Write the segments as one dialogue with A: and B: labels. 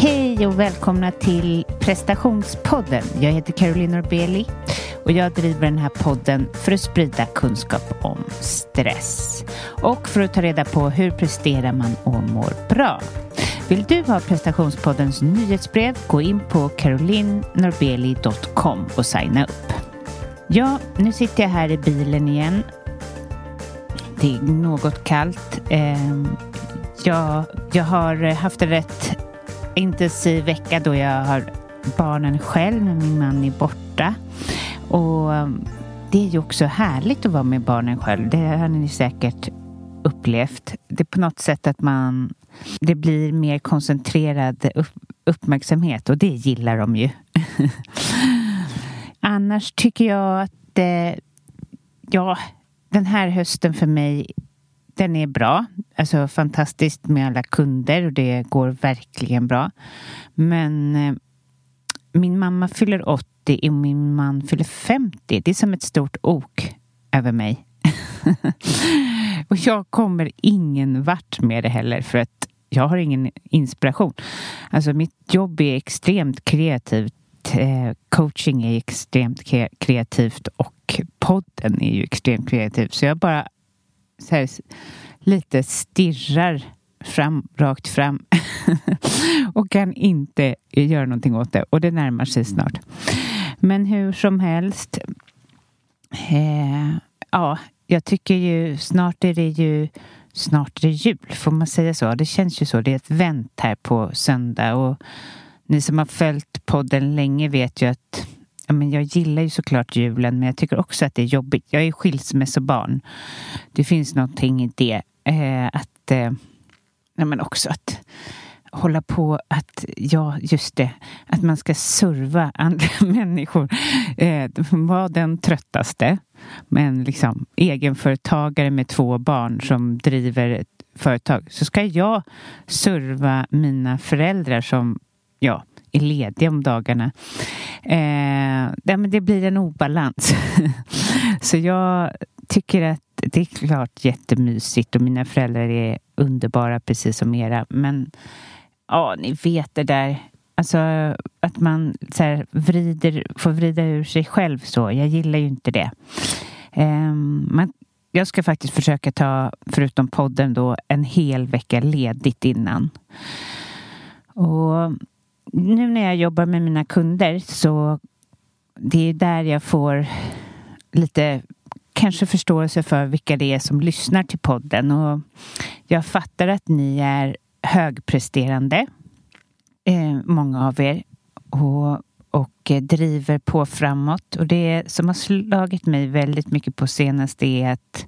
A: Hej och välkomna till Prestationspodden. Jag heter Caroline Norbeli och jag driver den här podden för att sprida kunskap om stress och för att ta reda på hur presterar man och mår bra. Vill du ha Prestationspoddens nyhetsbrev, gå in på carolinnorbeli.com och signa upp. Ja, nu sitter jag här i bilen igen. Det är något kallt. Jag har haft en rätt intensiv vecka då jag har barnen själv när min man är borta. Och det är ju också härligt att vara med barnen själv. Det har ni säkert upplevt. Det är på något sätt att det blir mer koncentrerad uppmärksamhet och det gillar de ju. Annars tycker jag att den här hösten för mig, den är bra. Alltså fantastiskt med alla kunder och det går verkligen bra. Men min mamma fyller 80 och min man fyller 50. Det är som ett stort ok över mig. Och jag kommer ingen vart med det heller för att jag har ingen inspiration. Alltså mitt jobb är extremt kreativt. Coaching är extremt kreativt och podden är ju extremt kreativ. Så jag bara så här, lite stirrar rakt fram och kan inte göra någonting åt det. Och det närmar sig snart. Men hur som helst, jag tycker ju snart är det jul, får man säga så? Det känns ju så. Det är ett vänt här på söndag och ni som har följt podden länge vet ju att jag gillar ju såklart julen, men jag tycker också att det är jobbigt. Jag är skilsmässobarn. Det finns någonting i det. Också att hålla på att, att man ska serva andra människor. Var den tröttaste. Men liksom egenföretagare med 2 barn som driver ett företag. Så ska jag serva mina föräldrar som, är lediga om dagarna. Men det blir en obalans. Så jag tycker att det är klart jättemysigt och mina föräldrar är underbara precis som era. Men ni vet det där. Alltså att man så här, får vrida ur sig själv så. Jag gillar ju inte det. Men jag ska faktiskt försöka ta, förutom podden då, en hel vecka ledigt innan. Och nu när jag jobbar med mina kunder så det är där jag får lite kanske förståelse för vilka det är som lyssnar till podden. Och jag fattar att ni är högpresterande, många av er, och driver på framåt. Och det som har slagit mig väldigt mycket på senast är att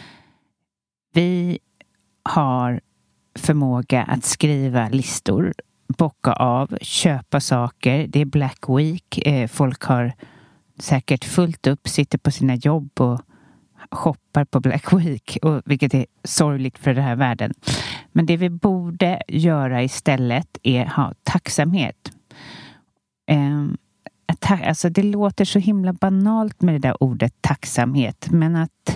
A: vi har förmåga att skriva listor, bocka av, köpa saker. Det är Black Week. Folk har säkert fullt upp, sitter på sina jobb och shoppar på Black Week, vilket är sorgligt för den här världen. Men det vi borde göra istället är ha tacksamhet. Alltså det låter så himla banalt med det där ordet tacksamhet, men att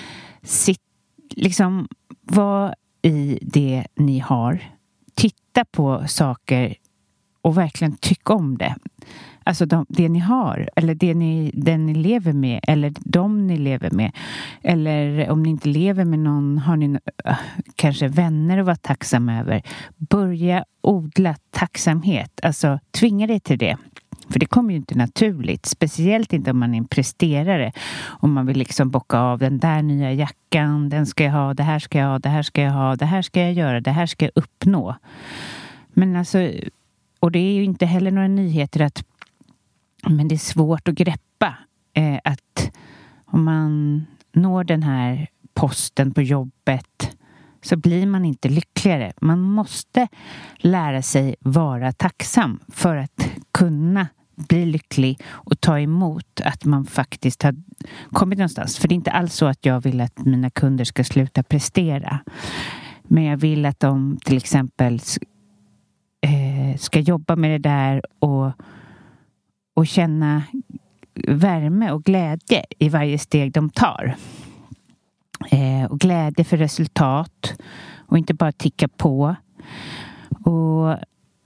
A: vara i det ni har, titta på saker och verkligen tycka om det. Alltså det ni har, eller den ni lever med, eller de ni lever med. Eller om ni inte lever med någon, har ni kanske vänner att vara tacksam över. Börja odla tacksamhet. Alltså tvinga dig till det. För det kommer ju inte naturligt. Speciellt inte om man är en presterare. Om man vill bocka av den där nya jackan. Den ska jag ha, det här ska jag ha, det här ska jag ha. Det här ska jag göra, det här ska jag uppnå. Men alltså, och det är ju inte heller några nyheter men det är svårt att greppa att om man når den här posten på jobbet så blir man inte lyckligare. Man måste lära sig vara tacksam för att kunna bli lycklig och ta emot att man faktiskt har kommit någonstans. För det är inte alls så att jag vill att mina kunder ska sluta prestera. Men jag vill att de till exempel ska jobba med det där och känna värme och glädje i varje steg de tar. Och glädje för resultat och inte bara ticka på. Och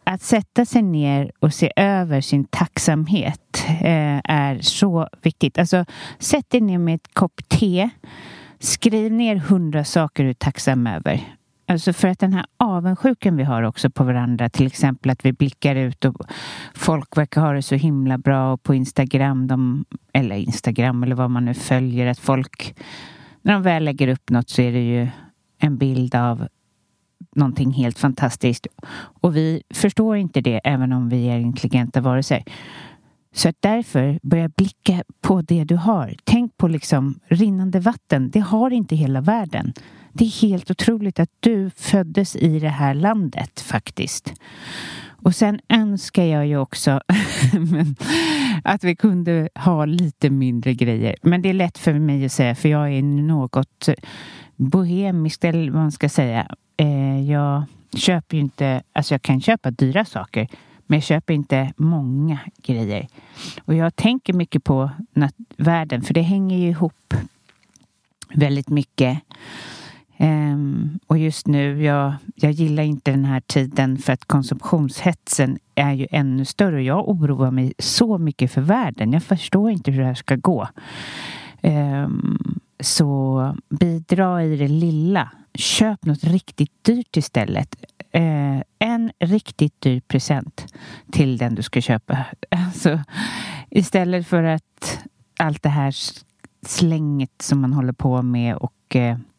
A: att sätta sig ner och se över sin tacksamhet är så viktigt. Alltså, sätt dig ner med ett kopp te. Skriv ner 100 saker du är tacksam över. Alltså för att den här avundsjuken vi har också på varandra, till exempel att vi blickar ut och folk verkar ha det så himla bra, och på Instagram eller vad man nu följer, att folk, när de väl lägger upp något så är det ju en bild av någonting helt fantastiskt, och vi förstår inte det även om vi är intelligenta varelser. Så att därför börja blicka på det du har. Tänk på liksom rinnande vatten. Det har inte hela världen. Det är helt otroligt att du föddes i det här landet faktiskt. Och sen önskar jag ju också att vi kunde ha lite mindre grejer. Men det är lätt för mig att säga, för jag är något bohemiskt, eller vad man ska säga. Jag köper ju inte, alltså jag kan köpa dyra saker, men jag köper inte många grejer. Och jag tänker mycket på världen, för det hänger ju ihop väldigt mycket. Och just nu, jag gillar inte den här tiden, för att konsumtionshetsen är ju ännu större. Och jag oroar mig så mycket för världen. Jag förstår inte hur det här ska gå. Så bidra i det lilla. Köp något riktigt dyrt istället. En riktigt dyr present till den du ska köpa. Alltså, istället för att allt det här slänget som man håller på med. Och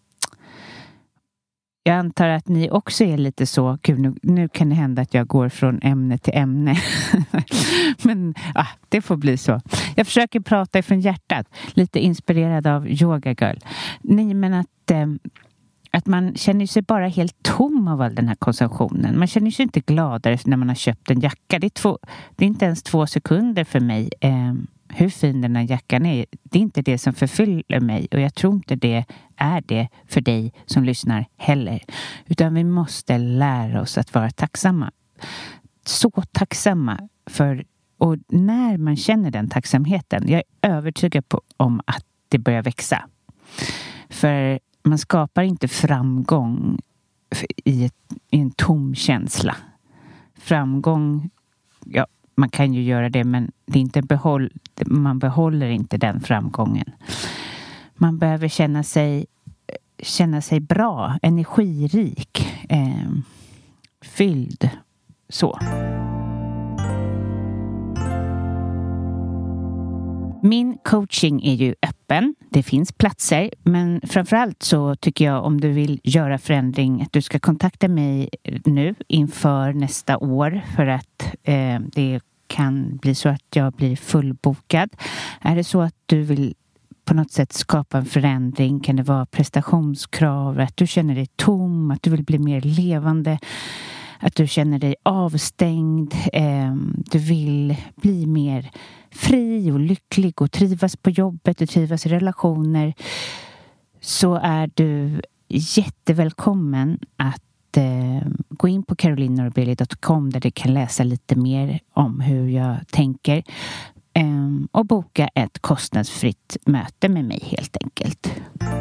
A: jag antar att ni också är lite så. Gud, nu kan det hända att jag går från ämne till ämne. Men det får bli så. Jag försöker prata ifrån hjärtat. Lite inspirerad av Yoga Girl. Nej, men att man känner sig bara helt tom av all den här konsumtionen. Man känner sig inte gladare när man har köpt en jacka. Det är inte ens 2 sekunder för mig hur fin den här jackan är. Det är inte det som förfyller mig. Och jag tror inte det är det för dig som lyssnar heller. Utan vi måste lära oss att vara tacksamma. Så tacksamma för. Och när man känner den tacksamheten, jag är övertygad om att det börjar växa. För man skapar inte framgång i en tom känsla. Framgång, ja, man kan ju göra det, men det är inte man behåller inte den framgången. Man behöver känna sig bra, energirik, fylld, så. Min coaching är ju öppen. Det finns platser. Men framförallt så tycker jag, om du vill göra förändring, att du ska kontakta mig nu inför nästa år. För att det kan bli så att jag blir fullbokad. Är det så att du vill på något sätt skapa en förändring, kan det vara prestationskrav, att du känner dig tom, att du vill bli mer levande, att du känner dig avstängd, du vill bli mer fri och lycklig och trivas på jobbet och trivas i relationer, så är du jättevälkommen att gå in på carolinenorbilli.com, där du kan läsa lite mer om hur jag tänker, och boka ett kostnadsfritt möte med mig helt enkelt.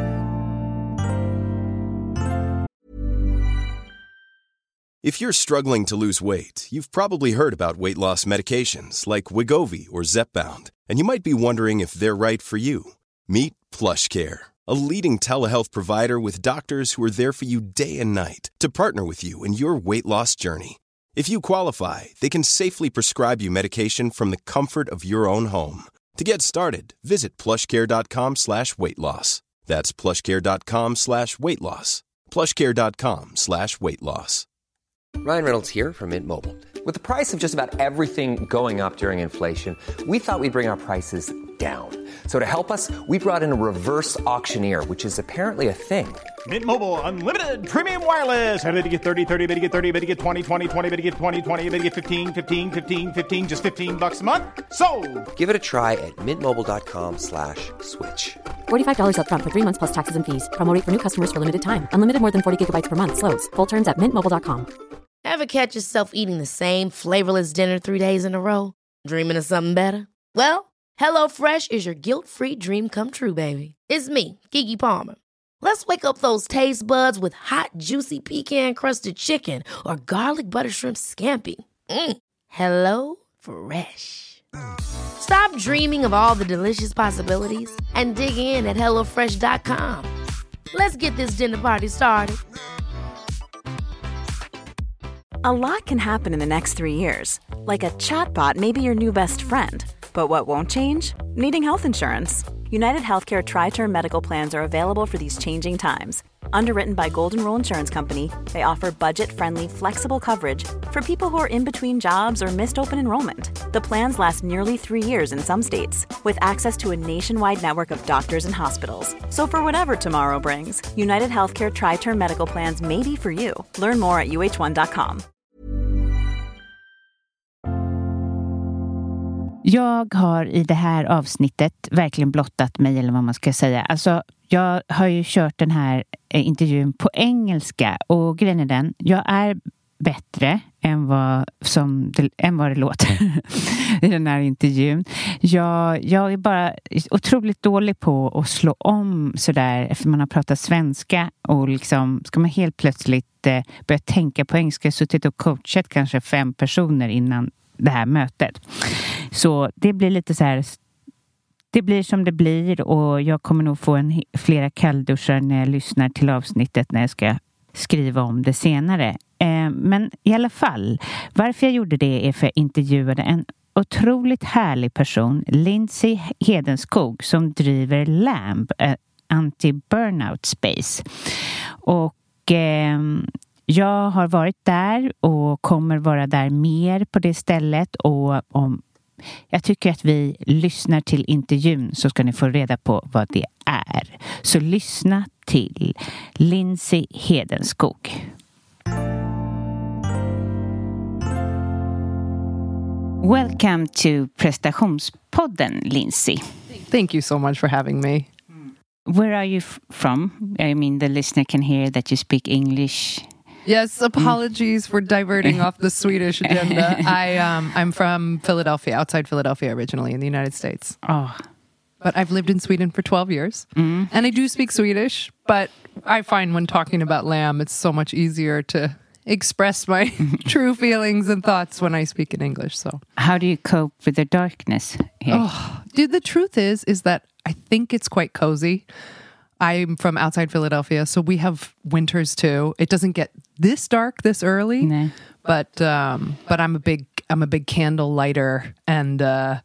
B: If you're struggling to lose weight, you've probably heard about weight loss medications like Wegovy or Zepbound, and you might be wondering if they're right for you. Meet PlushCare, a leading telehealth provider with doctors who are there for you day and night to partner with you in your weight loss journey. If you qualify, they can safely prescribe you medication from the comfort of your own home. To get started, visit plushcare.com/weightloss. That's plushcare.com/weightloss. plushcare.com/weightloss.
C: Ryan Reynolds here from Mint Mobile. With the price of just about everything going up during inflation, we thought we'd bring our prices down. So to help us, we brought in a reverse auctioneer, which is apparently a thing.
D: Mint Mobile Unlimited Premium Wireless. How to get 30, 30, bit to get 30, bit to get 20, 20, 20, bit to get 20, 20, bit to get 15, 15, 15, 15, just $15 a month? Sold!
C: Give it a try at mintmobile.com/switch.
E: $45 up front for 3 months plus taxes and fees. Promo rate for new customers for limited time. Unlimited more than 40 gigabytes per month. Slows full terms at mintmobile.com.
F: Ever catch yourself eating the same flavorless dinner 3 days in a row? Dreaming of something better? Well, HelloFresh is your guilt-free dream come true, baby. It's me, Keke Palmer. Let's wake up those taste buds with hot, juicy pecan-crusted chicken or garlic butter shrimp scampi. Hello Fresh. Stop dreaming of all the delicious possibilities and dig in at HelloFresh.com. Let's get this dinner party started.
G: A lot can happen in the next 3 years. Like a chatbot may be your new best friend. But what won't change? Needing health insurance. United Healthcare Tri-Term Medical Plans are available for these changing times. Underwritten by Golden Rule Insurance Company, they offer budget-friendly, flexible coverage for people who are in between jobs or missed open enrollment. The plans last nearly 3 years in some states, with access to a nationwide network of doctors and hospitals. So for whatever tomorrow brings, United Healthcare Tri-Term Medical Plans may be for you. Learn more at uh1.com.
A: Jag har i det här avsnittet verkligen blottat mig, eller vad man ska säga. Alltså, jag har ju kört den här intervjun på engelska, och grejen är den, jag är bättre än vad det låter i den här intervjun. Jag är bara otroligt dålig på att slå om sådär efter man har pratat svenska, och liksom ska man helt plötsligt börja tänka på engelska. Suttit och coachat kanske 5 personer innan det här mötet. Så det blir lite så här, det blir som det blir, och jag kommer nog få flera kallduschar när jag lyssnar till avsnittet när jag ska skriva om det senare. Men i alla fall, varför jag gjorde det är för att jag intervjuade en otroligt härlig person, Lindsay Hedenskog, som driver LAMB, Anti-Burnout Space. Och jag har varit där och kommer vara där mer på det stället, och om jag tycker att vi lyssnar till intervjun så ska ni få reda på vad det är. Så lyssna till Lindsay Hedenskog. Welcome to Prestationspodden, Lindsay.
H: Thank you so much for having me.
A: Where are you from? I mean, the listener can hear that you speak English.
H: Yes, apologies for diverting off the Swedish agenda. I'm from Philadelphia, outside Philadelphia originally, in the United States.
A: Oh.
H: But I've lived in Sweden for 12 years. And I do speak Swedish, but I find when talking about lamb, it's so much easier to express my true feelings and thoughts when I speak in English. So,
A: how do you cope with the darkness here?
H: Oh, dude, the truth is that I think it's quite cozy. I'm from outside Philadelphia, so we have winters too. It doesn't get this dark this early,
A: no.
H: but I'm a big candle lighter and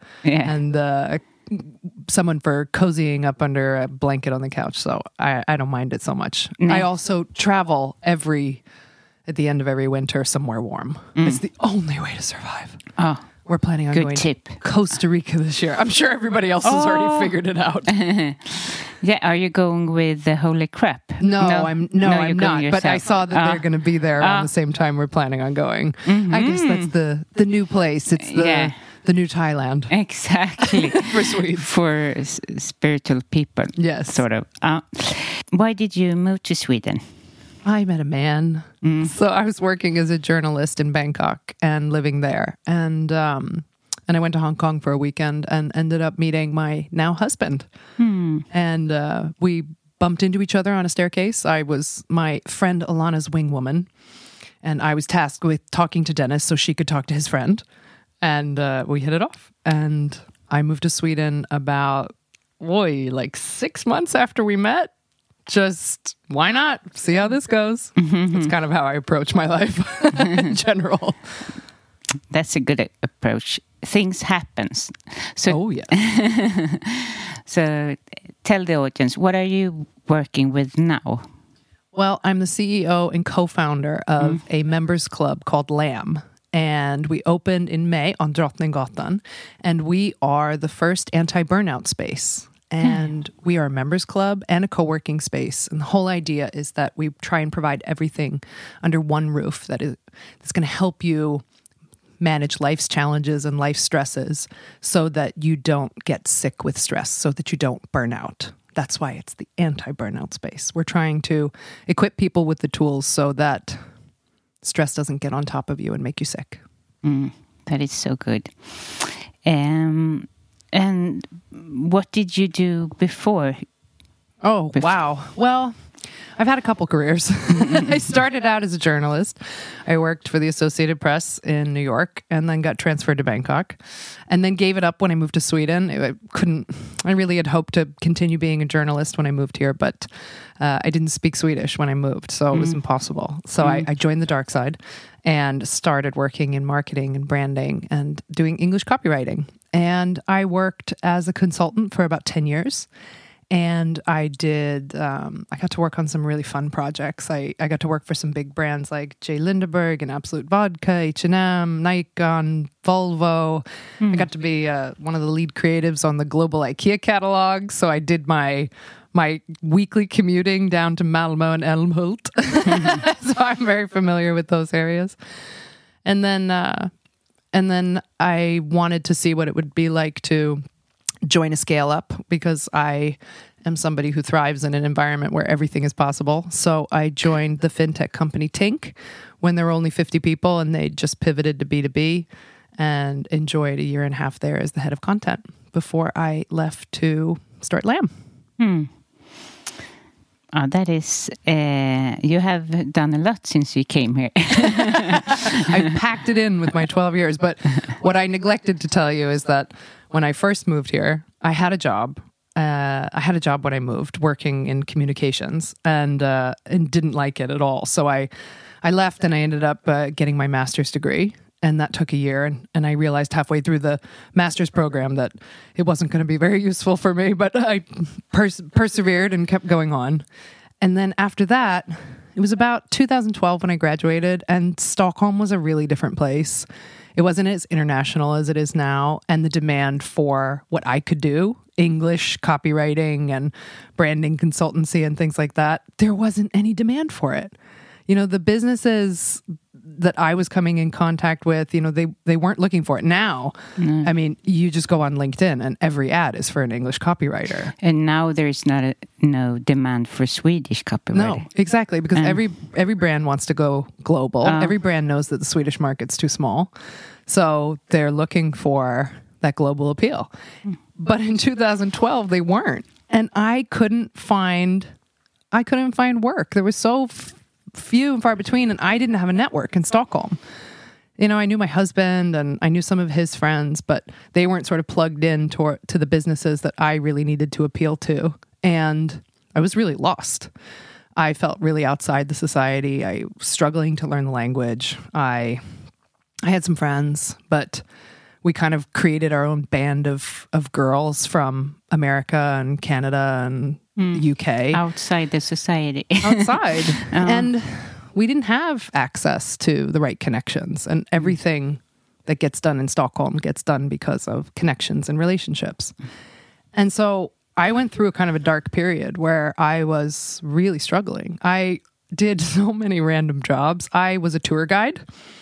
H: someone for cozying up under a blanket on the couch. So I don't mind it so much. No. I also travel at the end of every winter somewhere warm. It's the only way to survive.
A: Oh.
H: We're planning on going to Costa Rica this year. I'm sure everybody else has already figured it out.
A: Yeah, are you going with the Holy Crap?
H: No, I'm not. Yourself. But I saw that they're going to be there around the same time we're planning on going. Mm-hmm. I guess that's the new place. It's the new Thailand.
A: Exactly.
H: For Swedes.
A: For spiritual people.
H: Yes.
A: Sort of. Why did you move to Sweden?
H: I met a man. So I was working as a journalist in Bangkok and living there. And I went to Hong Kong for a weekend and ended up meeting my now husband. And we bumped into each other on a staircase. I was my friend Alana's wing woman. And I was tasked with talking to Dennis so she could talk to his friend. And we hit it off. And I moved to Sweden about, 6 months after we met. Just, why not? See how this goes. That's kind of how I approach my life in general.
A: That's a good approach. Things happen. So,
H: yeah.
A: So tell the audience, what are you working with now?
H: Well, I'm the CEO and co-founder of a members club called LAM. And we opened in May on Drottninggatan. And we are the first anti-burnout space. And we are a members club and a co-working space. And the whole idea is that we try and provide everything under one roof that's going to help you manage life's challenges and life stresses so that you don't get sick with stress, so that you don't burn out. That's why it's the anti-burnout space. We're trying to equip people with the tools so that stress doesn't get on top of you and make you sick.
A: That is so good. And what did you do before?
H: Wow. Well, I've had a couple careers. I started out as a journalist. I worked for the Associated Press in New York and then got transferred to Bangkok and then gave it up when I moved to Sweden. I really had hoped to continue being a journalist when I moved here, but I didn't speak Swedish when I moved, so it was impossible. So I joined the dark side and started working in marketing and branding and doing English copywriting. And I worked as a consultant for about 10 years. And I got to work on some really fun projects. I got to work for some big brands like J. Lindeberg and Absolut Vodka, H&M, Nikon, Volvo. I got to be one of the lead creatives on the global IKEA catalog. So I did my weekly commuting down to Malmö and Älmhult. So I'm very familiar with those areas. And then I wanted to see what it would be like to join a scale up, because I am somebody who thrives in an environment where everything is possible. So I joined the fintech company Tink when there were only 50 people, and they just pivoted to B2B, and enjoyed a year and a half there as the head of content before I left to start Lamb.
A: That is, you have done a lot since you came here.
H: I packed it in with my 12 years. But what I neglected to tell you is that when I first moved here, I had a job. I had a job when I moved, working in communications, and didn't like it at all. So I left, and I ended up getting my master's degree. And that took a year. And I realized halfway through the master's program that it wasn't going to be very useful for me. But I persevered and kept going on. And then after that, it was about 2012 when I graduated. And Stockholm was a really different place. It wasn't as international as it is now. And the demand for what I could do, English, copywriting, and branding consultancy and things like that, there wasn't any demand for it. You know, the businesses that I was coming in contact with, you know, they weren't looking for it. Now, I mean, you just go on LinkedIn and every ad is for an English copywriter.
A: And now there's no demand for Swedish copywriter.
H: No, exactly, because every brand wants to go global. Every brand knows that the Swedish market's too small. So they're looking for that global appeal. But in 2012, they weren't. And I couldn't find work. There was so few and far between, and I didn't have a network in Stockholm. You know, I knew my husband and I knew some of his friends, but they weren't sort of plugged in to the businesses that I really needed to appeal to. And I was really lost. I felt really outside the society. I was struggling to learn the language. I had some friends, but we kind of created our own band of girls from America and Canada and UK.
A: Outside the society.
H: Outside. And we didn't have access to the right connections. And everything that gets done in Stockholm gets done because of connections and relationships. And so I went through a kind of a dark period where I was really struggling. I did so many random jobs. I was a tour guide.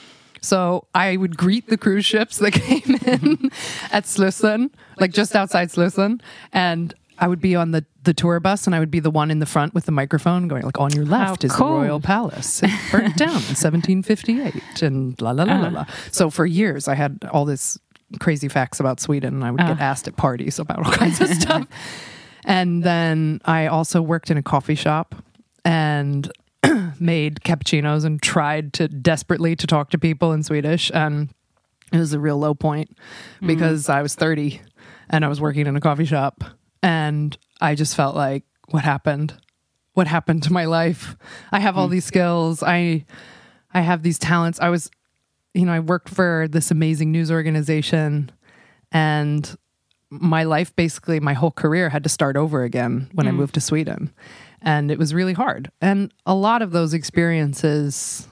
H: So I would greet the cruise ships that came in at Slussen, like just outside Slussen. And I would be on the tour bus, and I would be the one in the front with the microphone going like, on your left is the Royal Palace. It burnt down in 1758 and la la la la la. So for years I had all this crazy facts about Sweden, and I would get asked at parties about all kinds of stuff. And then I also worked in a coffee shop and made cappuccinos and tried desperately to talk to people in Swedish. And it was a real low point because I was 30 and I was working in a coffee shop. And I just felt like, what happened? What happened to my life? I have all these skills. I have these talents. I worked for this amazing news organization, and my life, basically my whole career, had to start over again when I moved to Sweden. And it was really hard. And a lot of those experiences,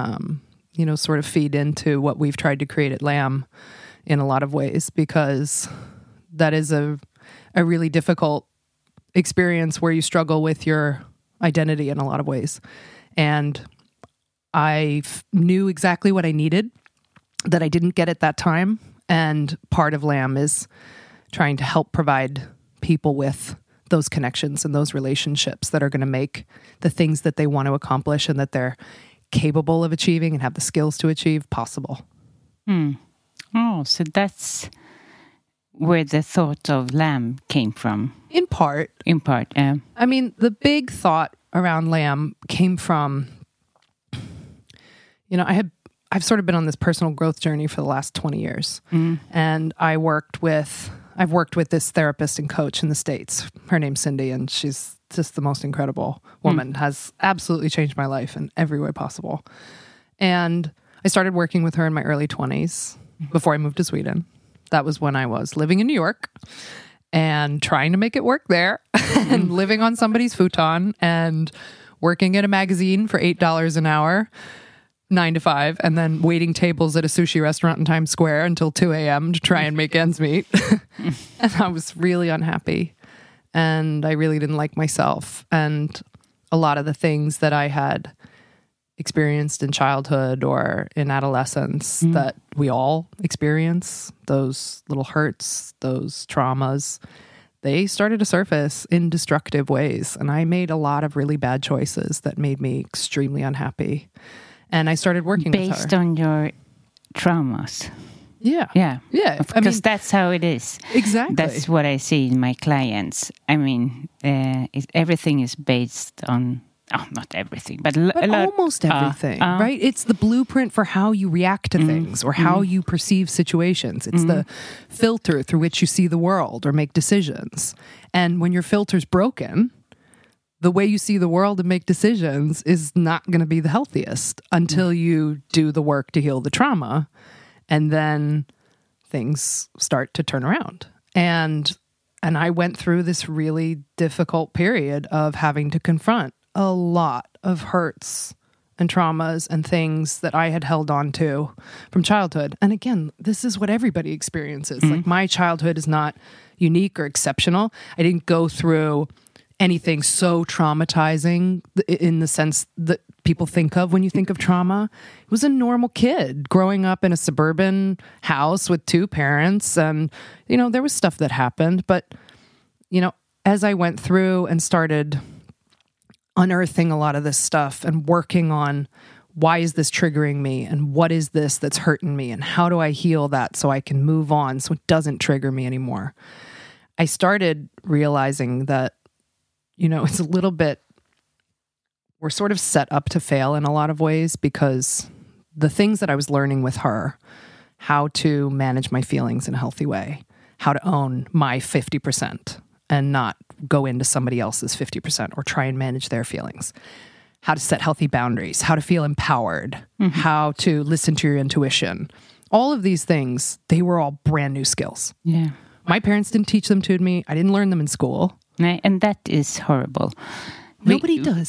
H: sort of feed into what we've tried to create at Lamb in a lot of ways, because that is a really difficult experience where you struggle with your identity in a lot of ways. And I knew exactly what I needed that I didn't get at that time. And part of Lamb is trying to help provide people with those connections and those relationships that are going to make the things that they want to accomplish and that they're capable of achieving and have the skills to achieve possible.
A: Oh, so that's where the thought of Lamb came from.
H: In part.
A: Yeah.
H: I mean, the big thought around Lamb came from, I've sort of been on this personal growth journey for the last 20 years. And I've worked with this therapist and coach in the States. Her name's Cindy, and she's just the most incredible woman, has absolutely changed my life in every way possible. And I started working with her in my early 20s before I moved to Sweden. That was when I was living in New York and trying to make it work there and living on somebody's futon and working at a magazine for $8 an hour, 9 to 5, and then waiting tables at a sushi restaurant in Times Square until 2 a.m. to try and make ends meet. And I was really unhappy. And I really didn't like myself. And a lot of the things that I had experienced in childhood or in adolescence that we all experience, those little hurts, those traumas, they started to surface in destructive ways. And I made a lot of really bad choices that made me extremely unhappy. And I started working with her.
A: Based on your traumas.
H: Yeah.
A: Yeah.
H: Yeah.
A: Because that's how it is.
H: Exactly.
A: That's what I see in my clients. I mean, everything is based on, not everything, but
H: almost everything, right? It's the blueprint for how you react to things or how you perceive situations. It's the filter through which you see the world or make decisions. And when your filter's broken, the way you see the world and make decisions is not going to be the healthiest until you do the work to heal the trauma. And then things start to turn around. And I went through this really difficult period of having to confront a lot of hurts and traumas and things that I had held on to from childhood. And again, this is what everybody experiences. Like, my childhood is not unique or exceptional. I didn't go through anything so traumatizing in the sense that people think of when you think of trauma. It was a normal kid growing up in a suburban house with 2 parents. And, there was stuff that happened. But, as I went through and started unearthing a lot of this stuff and working on why is this triggering me and what is this that's hurting me and how do I heal that so I can move on so it doesn't trigger me anymore, I started realizing that, it's a little bit, we're sort of set up to fail in a lot of ways, because the things that I was learning with her, how to manage my feelings in a healthy way, how to own my 50% and not go into somebody else's 50% or try and manage their feelings, how to set healthy boundaries, how to feel empowered, how to listen to your intuition. All of these things, they were all brand new skills.
A: Yeah.
H: My parents didn't teach them to me. I didn't learn them in school.
A: And that is horrible.
H: Nobody does.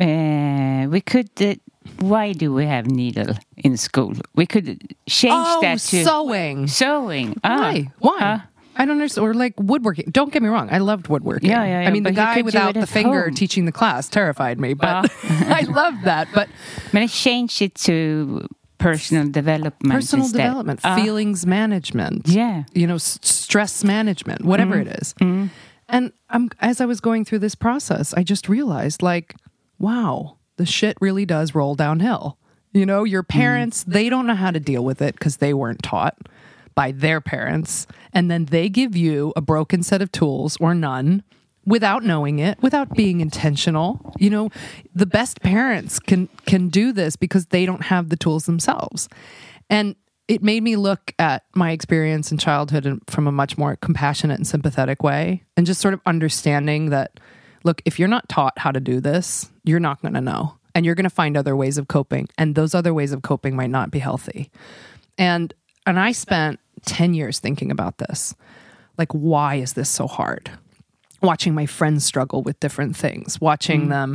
A: And we could. Why do we have needle in school? We could change that to
H: sewing.
A: Sewing.
H: Why? I don't understand. Or like woodworking. Don't get me wrong. I loved woodworking.
A: Yeah.
H: I mean, the guy without the finger
A: home.
H: Teaching the class terrified me, but I loved that. But
A: I changed it to personal development.
H: Personal
A: instead.
H: development, feelings management.
A: Yeah.
H: Stress management, whatever it is. And as I was going through this process, I just realized, like, wow, the shit really does roll downhill. Your parents, they don't know how to deal with it because they weren't taught by their parents. And then they give you a broken set of tools or none without knowing it, without being intentional. The best parents can do this because they don't have the tools themselves. And it made me look at my experience in childhood from a much more compassionate and sympathetic way, and just sort of understanding that, look, if you're not taught how to do this, you're not going to know. And you're going to find other ways of coping. And those other ways of coping might not be healthy. And I spent 10 years thinking about this. Like, why is this so hard? Watching my friends struggle with different things, watching them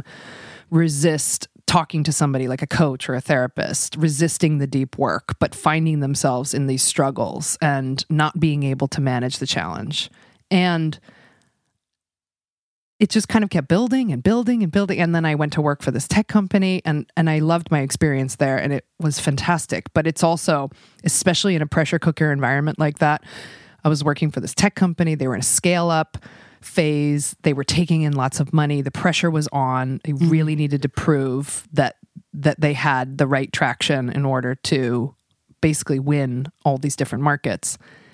H: resist talking to somebody like a coach or a therapist, resisting the deep work, but finding themselves in these struggles and not being able to manage the challenge. And it just kind of kept building and building and building. And then I went to work for this tech company, and I loved my experience there, and it was fantastic. But it's also, especially in a pressure cooker environment like that, I was working for this tech company. They were in a scale up phase. They were taking in lots of money. The pressure was on. They really needed to prove that they had the right traction in order to basically win all these different markets.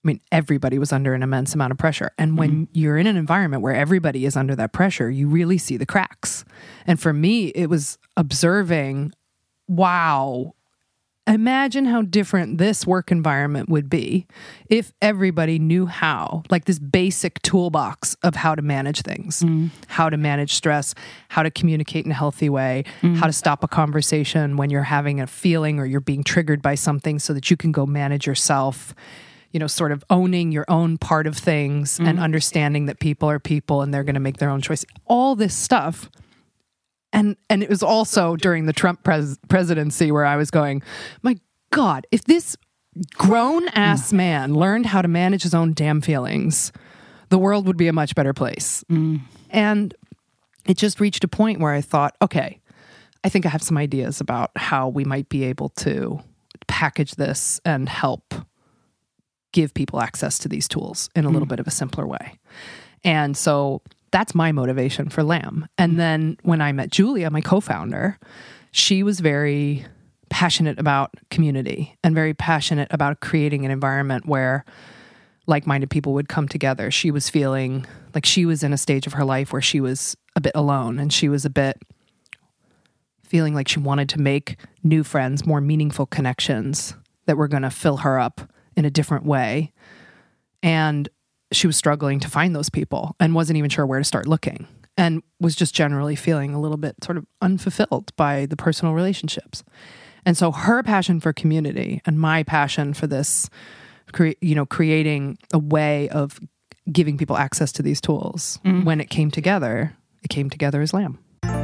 H: mean, everybody was under an immense amount of pressure. And when you're in an environment where everybody is under that pressure, you really see the cracks. And for me, it was observing, wow, imagine how different this work environment would be if everybody knew how, like this basic toolbox of how to manage things, how to manage stress, how to communicate in a healthy way, how to stop a conversation when you're having a feeling or you're being triggered by something so that you can go manage yourself, you know, sort of owning your own part of things and understanding that people are people and they're going to make their own choice. All this stuff. And it was also during the Trump presidency where I was going, my God, if this grown-ass man learned how to manage his own damn feelings, the world would be a much better place. And it just reached a point where I thought, okay, I think I have some ideas about how we might be able to package this and help give people access to these tools in a little bit of a simpler way. And so that's my motivation for Lamb. And then when I met Julia, my co-founder, she was very passionate about community and very passionate about creating an environment where like-minded people would come together. She was feeling like she was in a stage of her life where she was a bit alone and she was a bit feeling like she wanted to make new friends, more meaningful connections that were going to fill her up in a different way. And she was struggling to find those people and wasn't even sure where to start looking and was just generally feeling a little bit sort of unfulfilled by the personal relationships. And so her passion for community and my passion for this, creating a way of giving people access to these tools, when it came together as Lamb.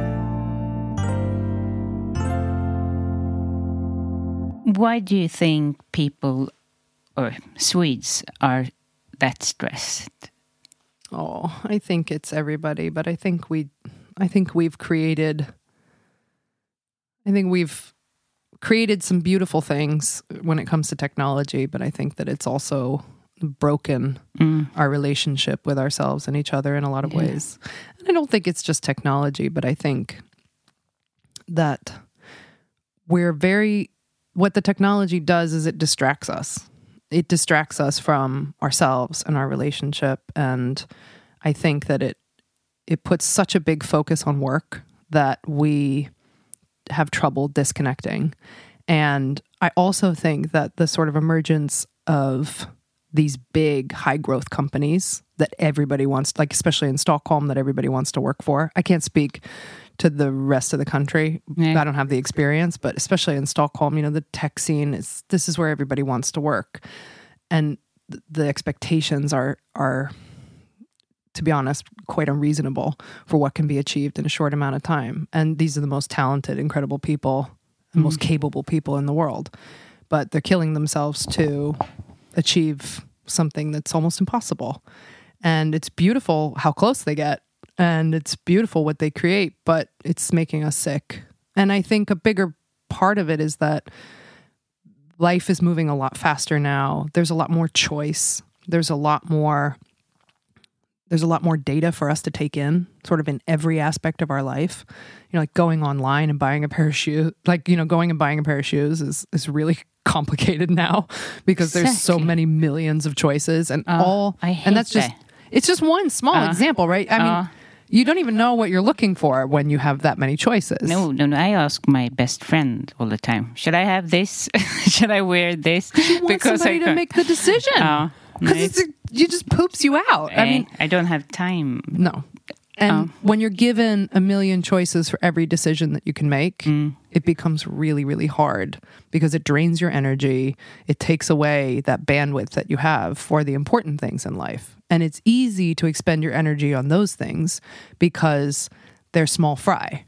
A: Why do you think people or Swedes are that stressed?
H: Oh, I think it's everybody, but I think we've created some beautiful things when it comes to technology, but I think that it's also broken our relationship with ourselves and each other in a lot of ways. And I don't think it's just technology, but I think that what the technology does is it distracts us. It distracts us from ourselves and our relationship. And I think that it puts such a big focus on work that we have trouble disconnecting. And I also think that the sort of emergence of these big high growth companies that everybody wants, like especially in Stockholm, that everybody wants to work for. I can't speak to the rest of the country. Yeah. I don't have the experience, but especially in Stockholm, the tech scene this is where everybody wants to work. And the expectations are, to be honest, quite unreasonable for what can be achieved in a short amount of time. And these are the most talented, incredible people, the most capable people in the world. But they're killing themselves to achieve something that's almost impossible. And it's beautiful how close they get. And it's beautiful what they create, but it's making us sick. And I think a bigger part of it is that life is moving a lot faster now. There's a lot more choice. There's a lot more data for us to take in, sort of in every aspect of our life. Like going online and buying a pair of shoes, going and buying a pair of shoes is really complicated now because there's so many millions of choices and it's just one small example, right? I mean, you don't even know what you're looking for when you have that many choices.
A: No. I ask my best friend all the time, should I have this? Should I wear this?
H: You want somebody to make the decision. Because it just poops you out. I mean,
A: I don't have time.
H: No. And when you're given a million choices for every decision that you can make, it becomes really, really hard because it drains your energy. It takes away that bandwidth that you have for the important things in life. And it's easy to expend your energy on those things because they're small fry.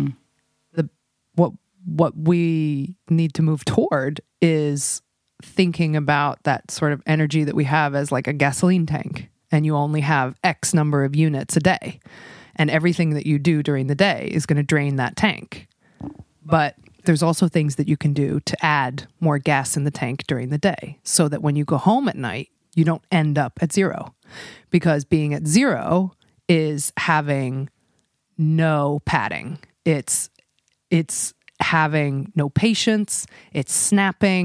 H: What we need to move toward is thinking about that sort of energy that we have as like a gasoline tank, and you only have X number of units a day, and everything that you do during the day is going to drain that tank. But there's also things that you can do to add more gas in the tank during the day so that when you go home at night, you don't end up at zero. Because being at zero is having no padding. It's having no patience. It's snapping.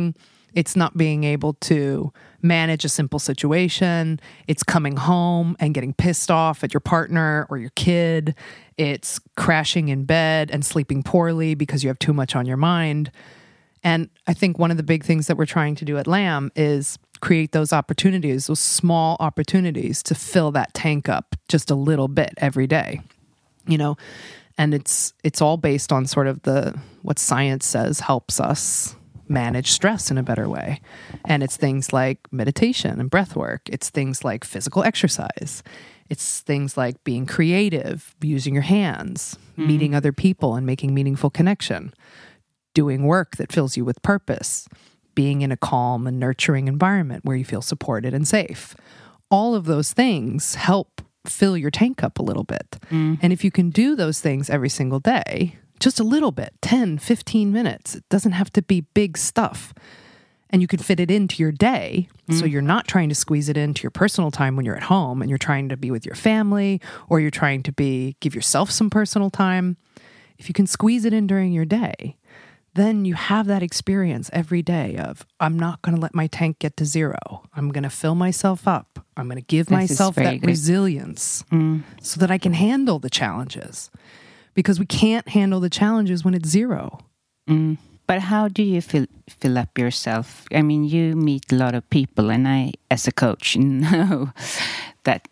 H: It's not being able to manage a simple situation. It's coming home and getting pissed off at your partner or your kid. It's crashing in bed and sleeping poorly because you have too much on your mind. And I think one of the big things that we're trying to do at Lamb is create those opportunities, those small opportunities to fill that tank up just a little bit every day, you know? And it's all based on sort of what science says helps us manage stress in a better way. And it's things like meditation and breath work. It's things like physical exercise. It's things like being creative, using your hands, meeting other people and making meaningful connection, doing work that fills you with purpose, being in a calm and nurturing environment where you feel supported and safe. All of those things help fill your tank up a little bit. And if you can do those things every single day, just a little bit, 10, 15 minutes, it doesn't have to be big stuff. And you can fit it into your day. So you're not trying to squeeze it into your personal time when you're at home and you're trying to be with your family, or you're trying to give yourself some personal time. If you can squeeze it in during your day, then you have that experience every day of, I'm not going to let my tank get to zero. I'm going to fill myself up. I'm going to give myself that resilience so that I can handle the challenges. Because we can't handle the challenges when it's zero.
A: But how do you fill up yourself? I mean, you meet a lot of people, and I, as a coach, know that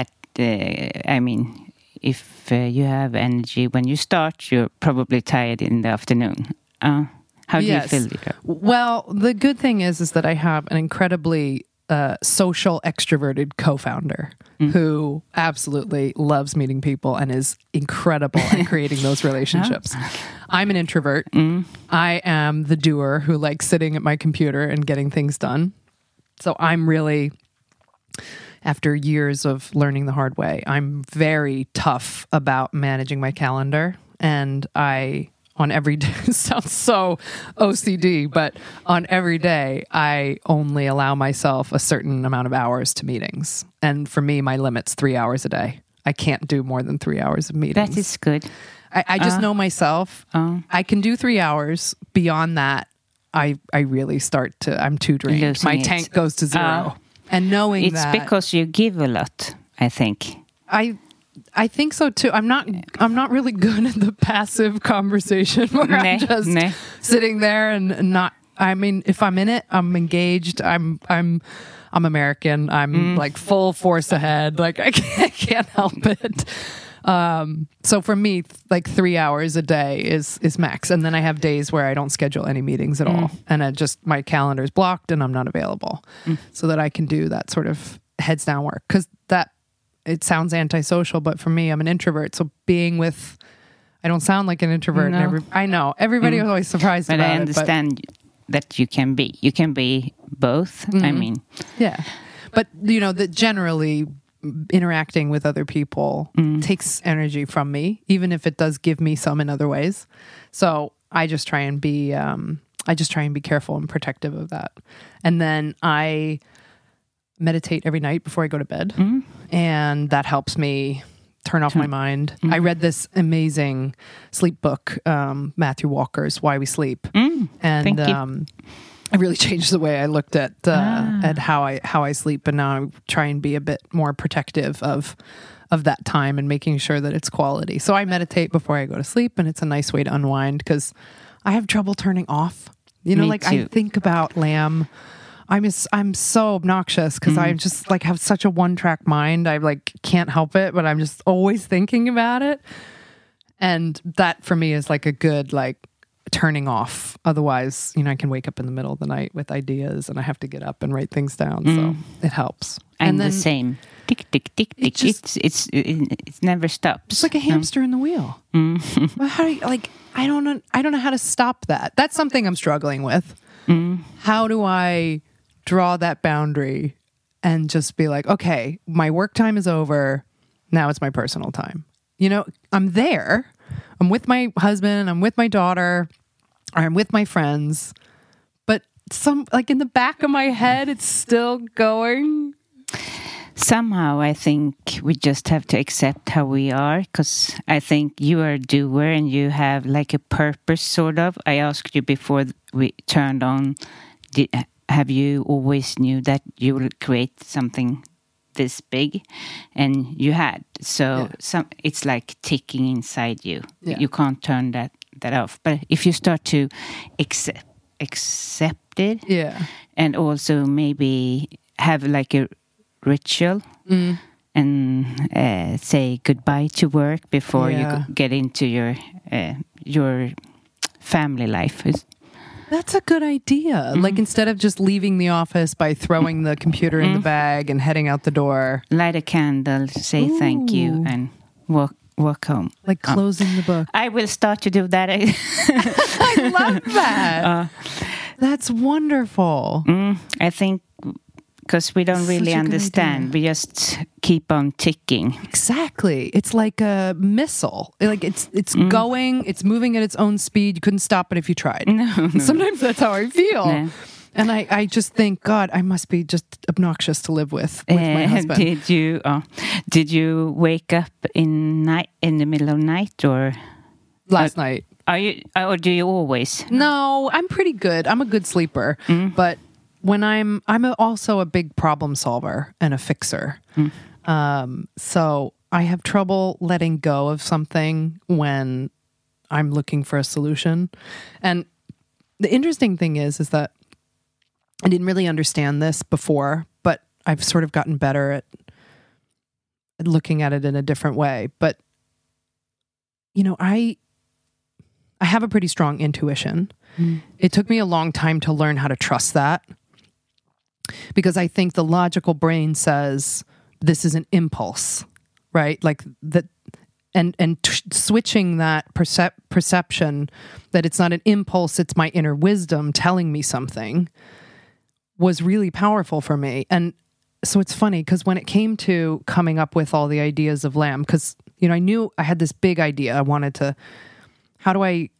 A: I mean, if you have energy when you start, you're probably tired in the afternoon. How do you feel it?
H: Well, the good thing is that I have an incredibly social, extroverted co-founder who absolutely loves meeting people and is incredible at creating those relationships. I'm an introvert. I am the doer who likes sitting at my computer and getting things done. So I'm really, after years of learning the hard way, I'm very tough about managing my calendar. And on every day, it sounds so OCD, but on every day, I only allow myself a certain amount of hours to meetings. And for me, my limit's 3 hours a day. I can't do more than 3 hours of meetings.
A: That is good.
H: I just know myself. I can do 3 hours. Beyond that, I really start to, I'm too drained. My tank goes to zero. And knowing
A: it's
H: that...
A: It's because you give a lot, I think.
H: I think so too. I'm not really good at the passive conversation where I'm just sitting there and not. I mean, if I'm in it, I'm engaged. I'm American. I'm like full force ahead. Like I can't help it. So for me, like 3 hours a day is max. And then I have days where I don't schedule any meetings at all, and my calendar is blocked and I'm not available, so that I can do that sort of heads down work. Because it sounds antisocial, but for me, I'm an introvert. So I don't sound like an introvert.
A: No.
H: I know. Everybody was always surprised about it.
A: But I understand that you can be both. I mean.
H: Yeah. But, that generally interacting with other people takes energy from me, even if it does give me some in other ways. So I just try and be careful and protective of that. And then I meditate every night before I go to bed. And that helps me turn off my mind. I read this amazing sleep book, Matthew Walker's Why We Sleep. And it really changed the way I looked at how I sleep. And now I try and be a bit more protective of that time and making sure that it's quality. So I meditate before I go to sleep, and it's a nice way to unwind because I have trouble turning off. Me too. I think about Lamb. I'm so obnoxious because I just have such a one-track mind. I can't help it, but I'm just always thinking about it. And that for me is a good turning off. Otherwise, I can wake up in the middle of the night with ideas and I have to get up and write things down. So it helps.
A: I'm the same. Tick, tick, tick, tick. It never stops.
H: It's like a hamster in the wheel. Well, how do you, I don't know how to stop that. That's something I'm struggling with. How do I draw that boundary and just be like, okay, my work time is over. Now it's my personal time. I'm there. I'm with my husband. I'm with my daughter. I'm with my friends. But in the back of my head, it's still going.
A: Somehow, I think we just have to accept how we are, because I think you are a doer and you have a purpose, sort of. I asked you before we turned on, have you always knew that you will create something this big? And you had. So it's like ticking inside you. Yeah. You can't turn that off. But if you start to accept it, and also maybe have like a ritual and say goodbye to work before you get into your family life.
H: That's a good idea. Like instead of just leaving the office by throwing the computer in the bag and heading out the door.
A: Light a candle, say thank you, and walk home.
H: Like closing the book.
A: I will start to do that.
H: I love that. That's wonderful.
A: I think because we don't really understand. We just keep on ticking.
H: Exactly. It's like a missile. Like it's going, it's moving at its own speed. You couldn't stop it if you tried.
A: No.
H: Sometimes that's how I feel. No. And I just think, God, I must be just obnoxious to live with my husband.
A: Did you wake up in the middle of night or
H: last night?
A: Or do you always?
H: No, I'm pretty good. I'm a good sleeper, but when I'm also a big problem solver and a fixer. So I have trouble letting go of something when I'm looking for a solution. And the interesting thing is that I didn't really understand this before, but I've sort of gotten better at looking at it in a different way. But, you know, I have a pretty strong intuition. It took me a long time to learn how to trust that. Because I think the logical brain says this is an impulse, right? Like that, and switching that perception that it's not an impulse, it's my inner wisdom telling me something was really powerful for me. And so it's funny because when it came to coming up with all the ideas of Lamb, because I knew I had this big idea. I wanted to, how do I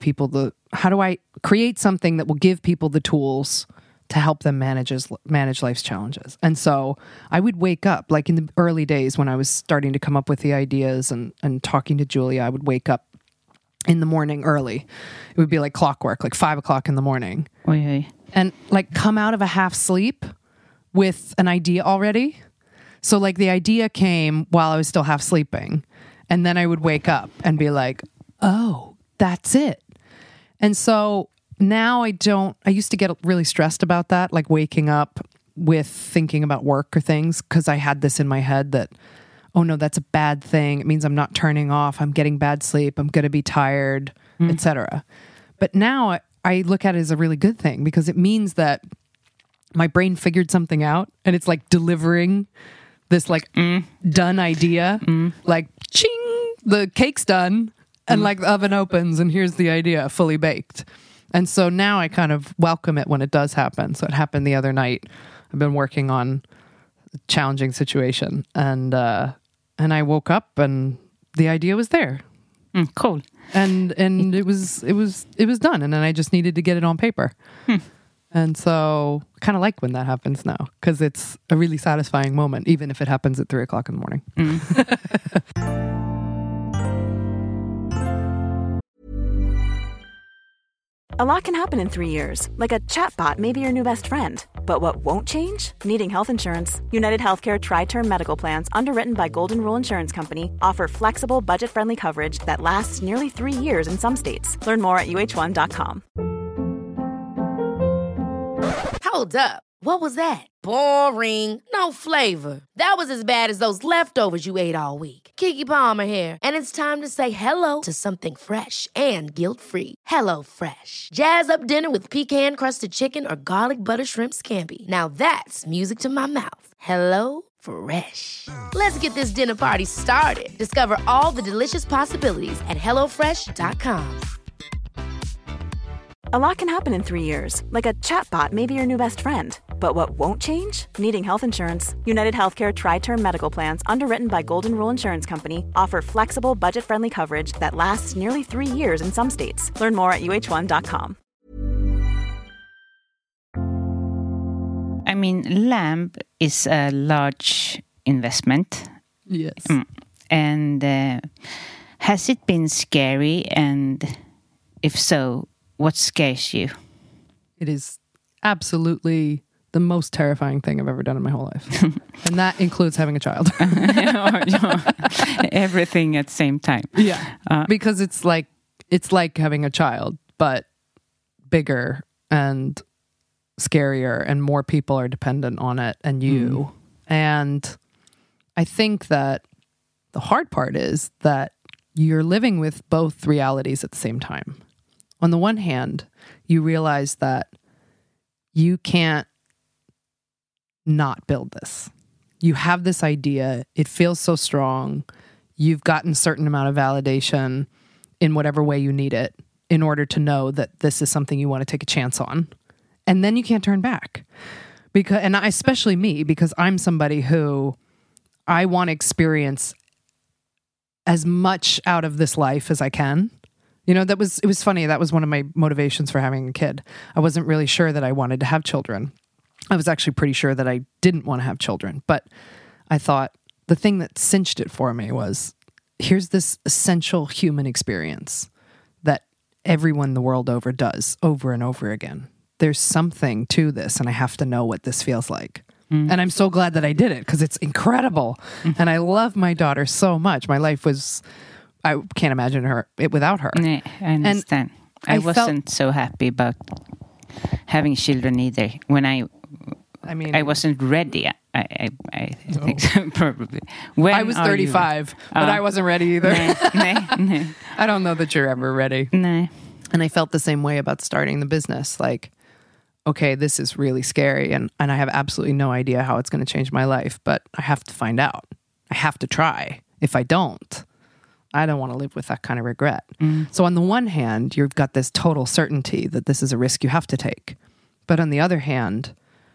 H: create something that will give people the tools to help them manage life's challenges. And so I would wake up, like in the early days when I was starting to come up with the ideas and talking to Julia, I would wake up in the morning early. It would be like clockwork, like 5 o'clock in the morning. And like come out of a half sleep with an idea already. So like the idea came while I was still half sleeping. And then I would wake up and be like, oh, that's it. And so now I used to get really stressed about that, like waking up with thinking about work or things, because I had this in my head that, oh no, that's a bad thing. It means I'm not turning off. I'm getting bad sleep. I'm going to be tired, etc. But now I look at it as a really good thing because it means that my brain figured something out and it's like delivering this like done idea, like ching, the cake's done and like the oven opens and here's the idea fully baked. And so now I kind of welcome it when it does happen. So it happened the other night. I've been working on a challenging situation, and I woke up and the idea was there.
A: Cool.
H: And it was done, and then I just needed to get it on paper. And so I kind of like when that happens now because it's a really satisfying moment, even if it happens at 3 o'clock in the morning.
G: A lot can happen in 3 years, like a chatbot may be your new best friend. But what won't change? Needing health insurance. United Healthcare Tri-Term Medical Plans, underwritten by Golden Rule Insurance Company, offer flexible, budget-friendly coverage that lasts nearly 3 years in some states. Learn more at uh1.com.
F: Hold up. What was that? Boring. No flavor. That was as bad as those leftovers you ate all week. Keke Palmer here. And it's time to say hello to something fresh and guilt-free. Hello Fresh. Jazz up dinner with pecan-crusted chicken or garlic butter shrimp scampi. Now that's music to my mouth. Hello Fresh. Let's get this dinner party started. Discover all the delicious possibilities at hellofresh.com.
G: A lot can happen in 3 years, like a chatbot may be your new best friend. But what won't change? Needing health insurance. United Healthcare Tri-Term Medical Plans, underwritten by Golden Rule Insurance Company, offer flexible, budget-friendly coverage that lasts nearly 3 years in some states. Learn more at uh1.com.
A: I mean, Lamb is a large investment.
H: Yes.
A: And has it been scary? And if so, what scares you?
H: It is absolutely the most terrifying thing I've ever done in my whole life. And that includes having a child.
A: Everything at the same time.
H: Yeah. Because it's like having a child, but bigger and scarier, and more people are dependent on it and you. And I think that the hard part is that you're living with both realities at the same time. On the one hand, you realize that you can't not build this. You have this idea. It feels so strong. You've gotten a certain amount of validation in whatever way you need it in order to know that this is something you want to take a chance on. And then you can't turn back. Especially me, because I'm somebody who I want to experience as much out of this life as I can. You know, it was funny. That was one of my motivations for having a kid. I wasn't really sure that I wanted to have children. I was actually pretty sure that I didn't want to have children. But I thought the thing that cinched it for me was, here's this essential human experience that everyone the world over does over and over again. There's something to this, and I have to know what this feels like. And I'm so glad that I did it, because it's incredible. And I love my daughter so much. My life was, I can't imagine it without her.
A: I understand. I wasn't so happy about having children either. When I wasn't ready. I think so, probably.
H: I was 35, but I wasn't ready either.
A: No.
H: I don't know that you're ever ready.
A: No.
H: And I felt the same way about starting the business. Like, okay, this is really scary, and I have absolutely no idea how it's going to change my life, but I have to find out. I have to try. If I don't want to live with that kind of regret. So on the one hand, you've got this total certainty that this is a risk you have to take. But on the other hand,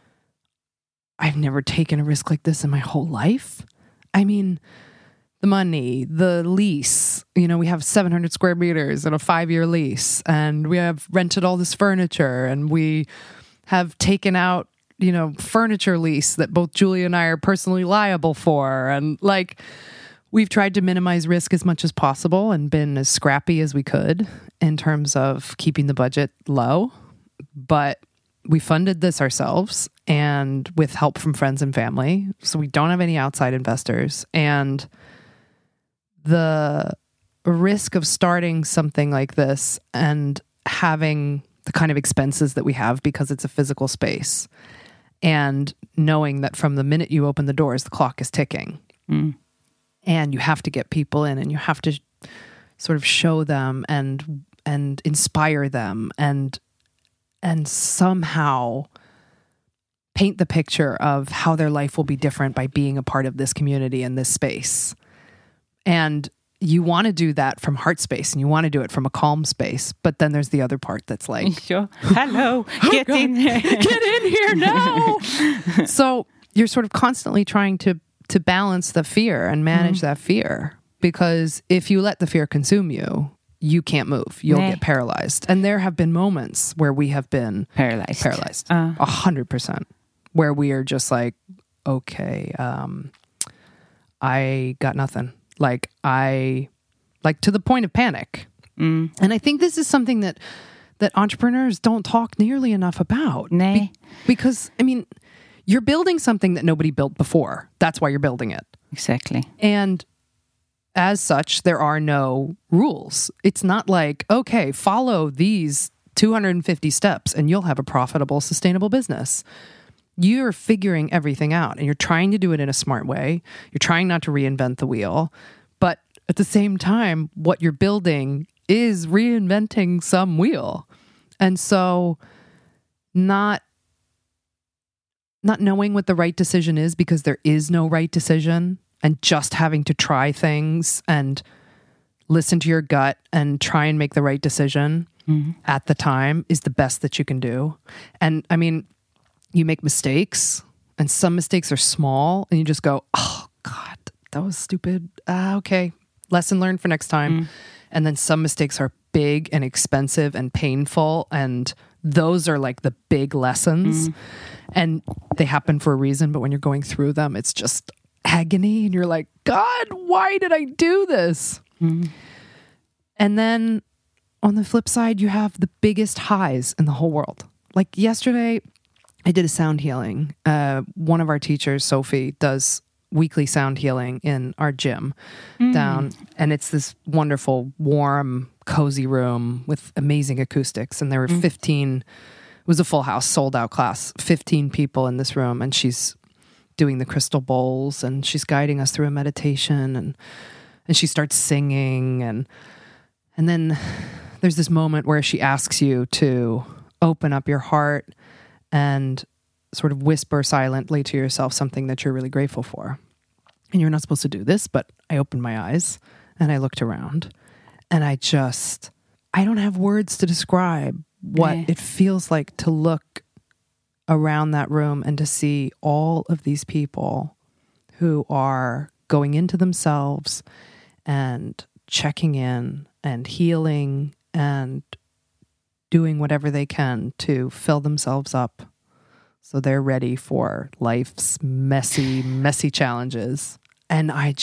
H: I've never taken a risk like this in my whole life. I mean, the money, the lease, we have 700 square meters and a 5-year lease, and we have rented all this furniture, and we have taken out, furniture lease that both Julia and I are personally liable for. And we've tried to minimize risk as much as possible and been as scrappy as we could in terms of keeping the budget low. But we funded this ourselves, and with help from friends and family. So we don't have any outside investors. And the risk of starting something like this and having the kind of expenses that we have, because it's a physical space, and knowing that from the minute you open the doors, the clock is ticking. And you have to get people in, and you have to sort of show them and inspire them and somehow paint the picture of how their life will be different by being a part of this community and this space. And you want to do that from heart space, and you want to do it from a calm space. But then there's the other part that's like,
A: sure. Hello, get in here.
H: Get in here now. So you're sort of constantly trying to balance the fear and manage that fear, because if you let the fear consume you, you can't move. You'll get paralyzed. And there have been moments where we have been paralyzed 100%, where we are just like, okay, I got nothing. To the point of panic. And I think this is something that entrepreneurs don't talk nearly enough about. Because, you're building something that nobody built before. That's why you're building it.
A: Exactly.
H: And as such, there are no rules. It's not like, okay, follow these 250 steps and you'll have a profitable, sustainable business. You're figuring everything out, and you're trying to do it in a smart way. You're trying not to reinvent the wheel. But at the same time, what you're building is reinventing some wheel. And so not knowing what the right decision is, because there is no right decision, and just having to try things and listen to your gut and try and make the right decision at the time is the best that you can do. And you make mistakes, and some mistakes are small, and you just go, oh God, that was stupid. Okay. Lesson learned for next time. And then some mistakes are big and expensive and painful, and those are like the big lessons. And they happen for a reason, but when you're going through them, it's just agony, and you're like, God, why did I do this? And then on the flip side, you have the biggest highs in the whole world. Like yesterday, I did a sound healing. One of our teachers, Sophie, does weekly sound healing in our gym down. And it's this wonderful, warm, cozy room with amazing acoustics. And there were 15, it was a full house, sold out class, 15 people in this room. And she's doing the crystal bowls and she's guiding us through a meditation and she starts singing. And then there's this moment where she asks you to open up your heart and sort of whisper silently to yourself something that you're really grateful for. And you're not supposed to do this, but I opened my eyes and I looked around and I don't have words to describe what it feels like to look around that room and to see all of these people who are going into themselves and checking in and healing and doing whatever they can to fill themselves up so they're ready for life's messy, messy challenges. And I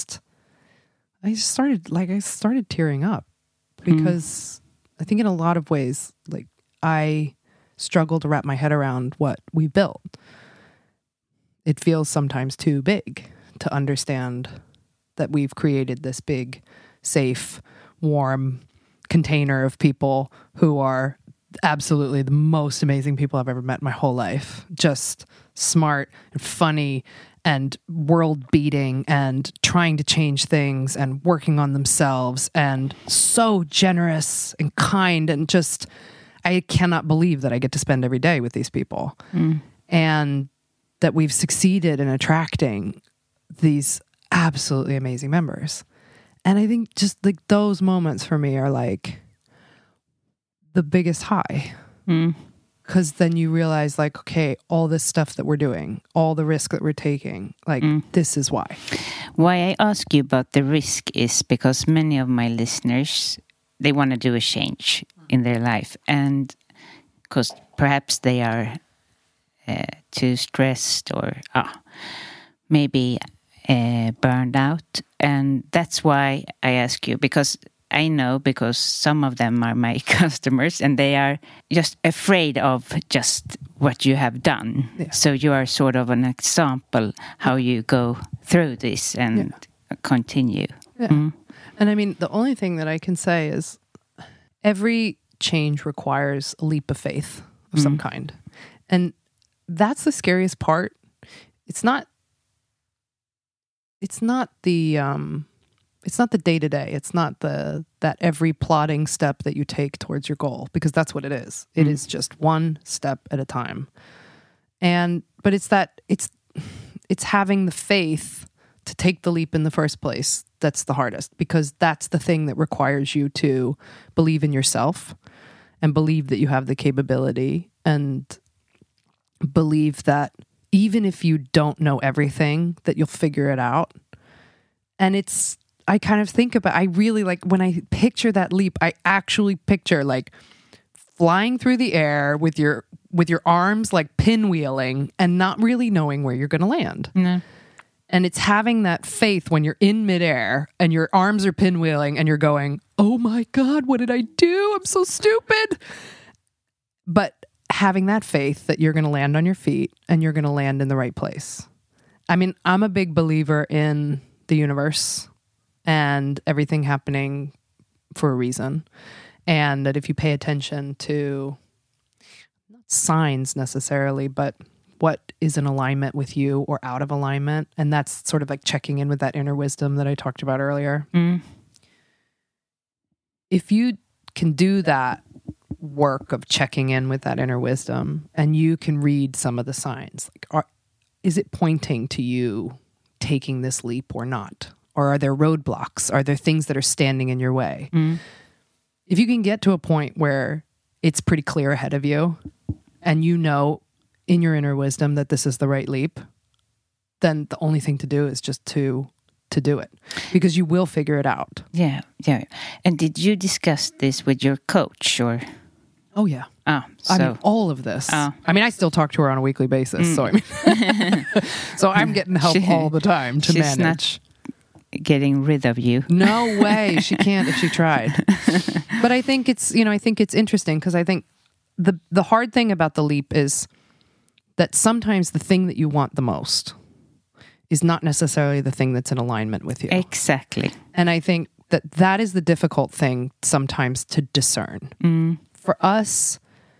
H: started tearing up because I think in a lot of ways, like I struggle to wrap my head around what we built. It feels sometimes too big to understand that we've created this big, safe, warm container of people who are absolutely the most amazing people I've ever met in my whole life. Just smart and funny and world beating and trying to change things and working on themselves and so generous and kind and just, I cannot believe that I get to spend every day with these people and that we've succeeded in attracting these absolutely amazing members. And I think just like those moments for me are like the biggest high. Because then you realize like, okay, all this stuff that we're doing, all the risk that we're taking, like this is why.
A: Why I ask you about the risk is because many of my listeners, they want to do a change in their life. And because perhaps they are too stressed or maybe burned out. And that's why I ask you, because I know, because some of them are my customers and they are just afraid of just what you have done. Yeah. So you are sort of an example how you go through this and continue.
H: Yeah. And I mean, the only thing that I can say is every change requires a leap of faith of some kind. And that's the scariest part. It's not the day-to-day. It's not that every plotting step that you take towards your goal, because that's what it is. It is just one step at a time. But it's having the faith to take the leap in the first place that's the hardest, because that's the thing that requires you to believe in yourself and believe that you have the capability and believe that even if you don't know everything, that you'll figure it out. And I kind of think about, I really like when I picture that leap, I actually picture like flying through the air with your arms like pinwheeling and not really knowing where you're going to land. No. And it's having that faith when you're in midair and your arms are pinwheeling and you're going, oh my God, what did I do? I'm so stupid. But having that faith that you're going to land on your feet and you're going to land in the right place. I mean, I'm a big believer in the universe and everything happening for a reason. And that if you pay attention to not signs necessarily, but what is in alignment with you or out of alignment, and that's sort of like checking in with that inner wisdom that I talked about earlier. If you can do that work of checking in with that inner wisdom and you can read some of the signs, like is it pointing to you taking this leap or not? Or are there roadblocks? Are there things that are standing in your way? If you can get to a point where it's pretty clear ahead of you and you know in your inner wisdom that this is the right leap, then the only thing to do is just to do it, because you will figure it out. Yeah.
A: And did you discuss this with your coach or?
H: Oh, yeah. I mean, all of this. I mean, I still talk to her on a weekly basis. So, I mean, so I'm getting help all the time to manage.
A: Not getting rid of you.
H: No way. She can't if she tried. But I think it's interesting because I think the hard thing about the leap is that sometimes the thing that you want the most is not necessarily the thing that's in alignment with you.
A: Exactly.
H: And I think that is the difficult thing sometimes to discern. For us,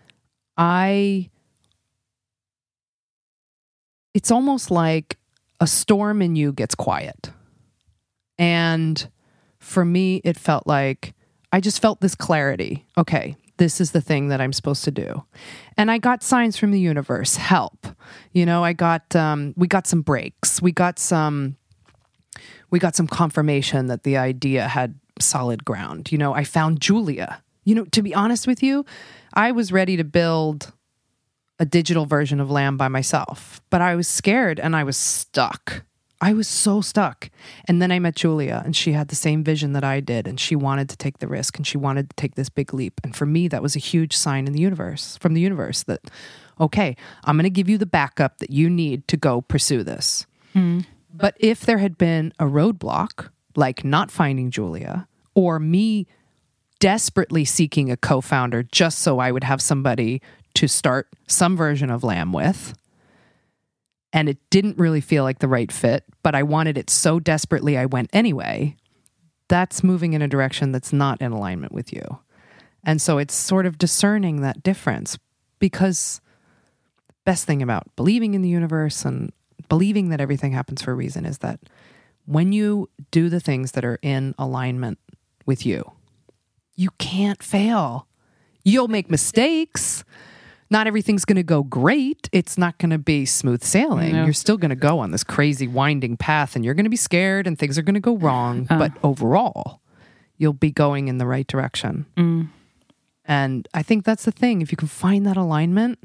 H: it's almost like a storm in you gets quiet. And for me, it felt like I just felt this clarity. Okay, this is the thing that I'm supposed to do. And I got signs from the universe, help. You know, we got some breaks. We got some confirmation that the idea had solid ground. You know, I found Julia. You know, to be honest with you, I was ready to build a digital version of Lamb by myself, but I was scared and I was stuck. I was so stuck. And then I met Julia, and she had the same vision that I did, and she wanted to take the risk, and she wanted to take this big leap. And for me, that was a huge sign from the universe that, okay, I'm going to give you the backup that you need to go pursue this. But if there had been a roadblock, like not finding Julia, or me desperately seeking a co-founder just so I would have somebody to start some version of Lamb with, and it didn't really feel like the right fit, but I wanted it so desperately I went anyway, that's moving in a direction that's not in alignment with you. And so it's sort of discerning that difference, because the best thing about believing in the universe and believing that everything happens for a reason is that when you do the things that are in alignment with you, you can't fail. You'll make mistakes. Not everything's going to go great. It's not going to be smooth sailing. No. You're still going to go on this crazy winding path, and you're going to be scared and things are going to go wrong. But overall, you'll be going in the right direction. And I think that's the thing. If you can find that alignment,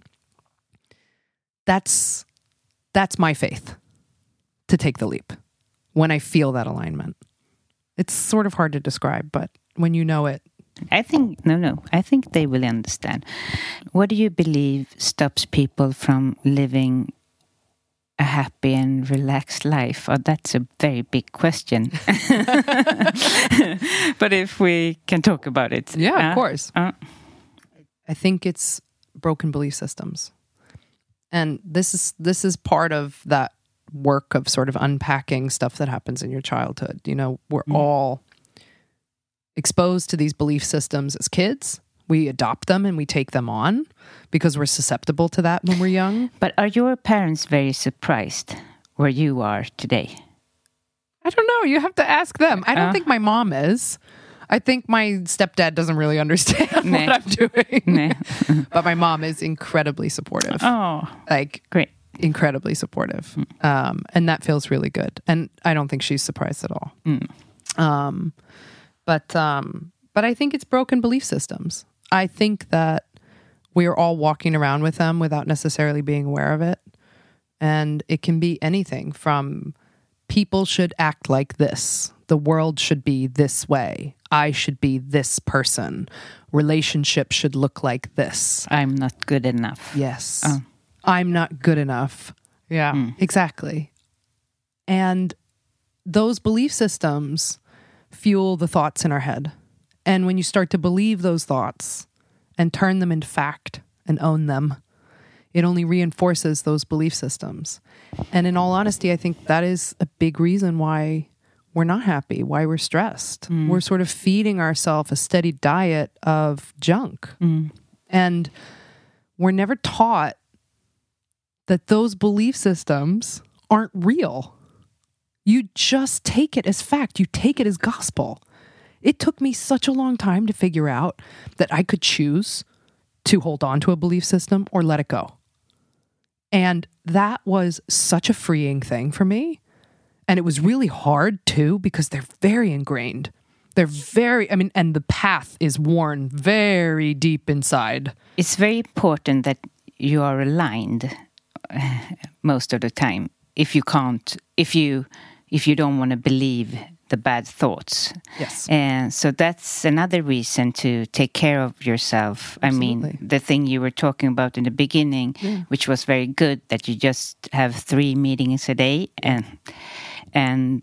H: that's my faith to take the leap. When I feel that alignment, it's sort of hard to describe, but when you know it,
A: I think they will understand. What do you believe stops people from living a happy and relaxed life? Oh, that's a very big question. But if we can talk about it.
H: Yeah, of course. I think it's broken belief systems. And this is part of that work of sort of unpacking stuff that happens in your childhood. You know, we're all exposed to these belief systems as kids. We adopt them and we take them on because we're susceptible to that when we're young.
A: But are your parents very surprised where you are today?
H: I don't know. You have to ask them. I don't think my mom is. I think my stepdad doesn't really understand what I'm doing. But my mom is incredibly supportive.
A: Oh,
H: like
A: great.
H: Incredibly supportive. And that feels really good. And I don't think she's surprised at all. But I think it's broken belief systems. I think that we're all walking around with them without necessarily being aware of it. And it can be anything from people should act like this. The world should be this way. I should be this person. Relationships should look like this.
A: I'm not good enough.
H: Yes. I'm not good enough. Yeah, exactly. And those belief systems fuel the thoughts in our head. And when you start to believe those thoughts and turn them into fact and own them, it only reinforces those belief systems. And in all honesty, I think that is a big reason why we're not happy, why we're stressed. We're sort of feeding ourselves a steady diet of junk. And we're never taught that those belief systems aren't real. You just take it as fact. You take it as gospel. It took me such a long time to figure out that I could choose to hold on to a belief system or let it go. And that was such a freeing thing for me. And it was really hard too, because they're very ingrained. And the path is worn very deep inside.
A: It's very important that you are aligned most of the time. If you don't want to believe the bad thoughts.
H: Yes.
A: And so that's another reason to take care of yourself.
H: Absolutely.
A: I mean, the thing you were talking about in the beginning, which was very good, that you just have 3 meetings a day and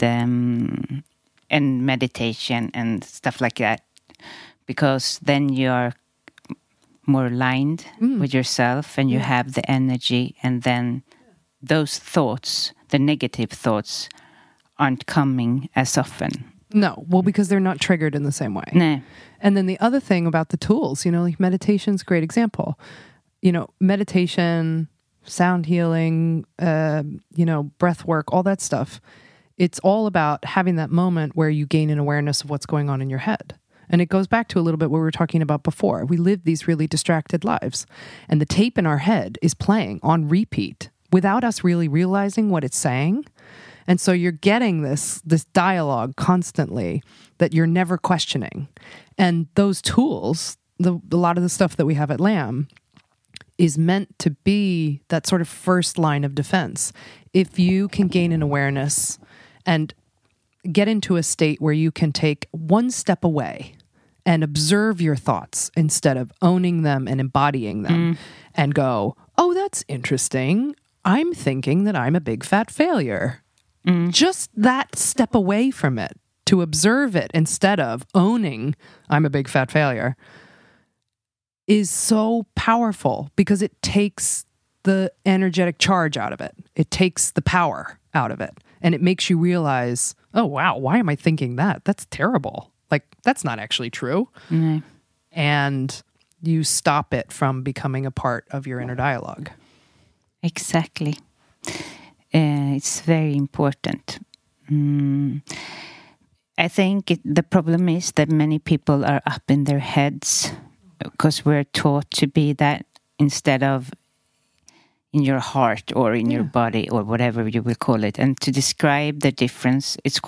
A: meditation and stuff like that. Because then you're more aligned with yourself, and you have the energy, and then those thoughts, the negative thoughts, aren't coming as often.
H: No, well, because they're not triggered in the same way.
A: No.
H: And then the other thing about the tools, like meditation's a great example. Meditation, sound healing, breath work, all that stuff. It's all about having that moment where you gain an awareness of what's going on in your head. And it goes back to a little bit what we were talking about before. We live these really distracted lives, and the tape in our head is playing on repeat without us really realizing what it's saying. And so you're getting this dialogue constantly that you're never questioning. And those tools, a lot of the stuff that we have at LAM, is meant to be that sort of first line of defense. If you can gain an awareness and get into a state where you can take one step away and observe your thoughts instead of owning them and embodying them and go, oh, that's interesting. I'm thinking that I'm a big fat failure. Just that step away from it to observe it instead of owning I'm a big fat failure is so powerful because it takes the energetic charge out of it. It takes the power out of it. And it makes you realize, oh, wow, why am I thinking that? That's terrible. Like, that's not actually true.
A: Mm.
H: And you stop it from becoming a part of your inner dialogue.
A: Exactly. It's very important. I think the problem is that many people are up in their heads because we're taught to be that instead of in your heart or in your body or whatever you will call it. And to describe the difference, it's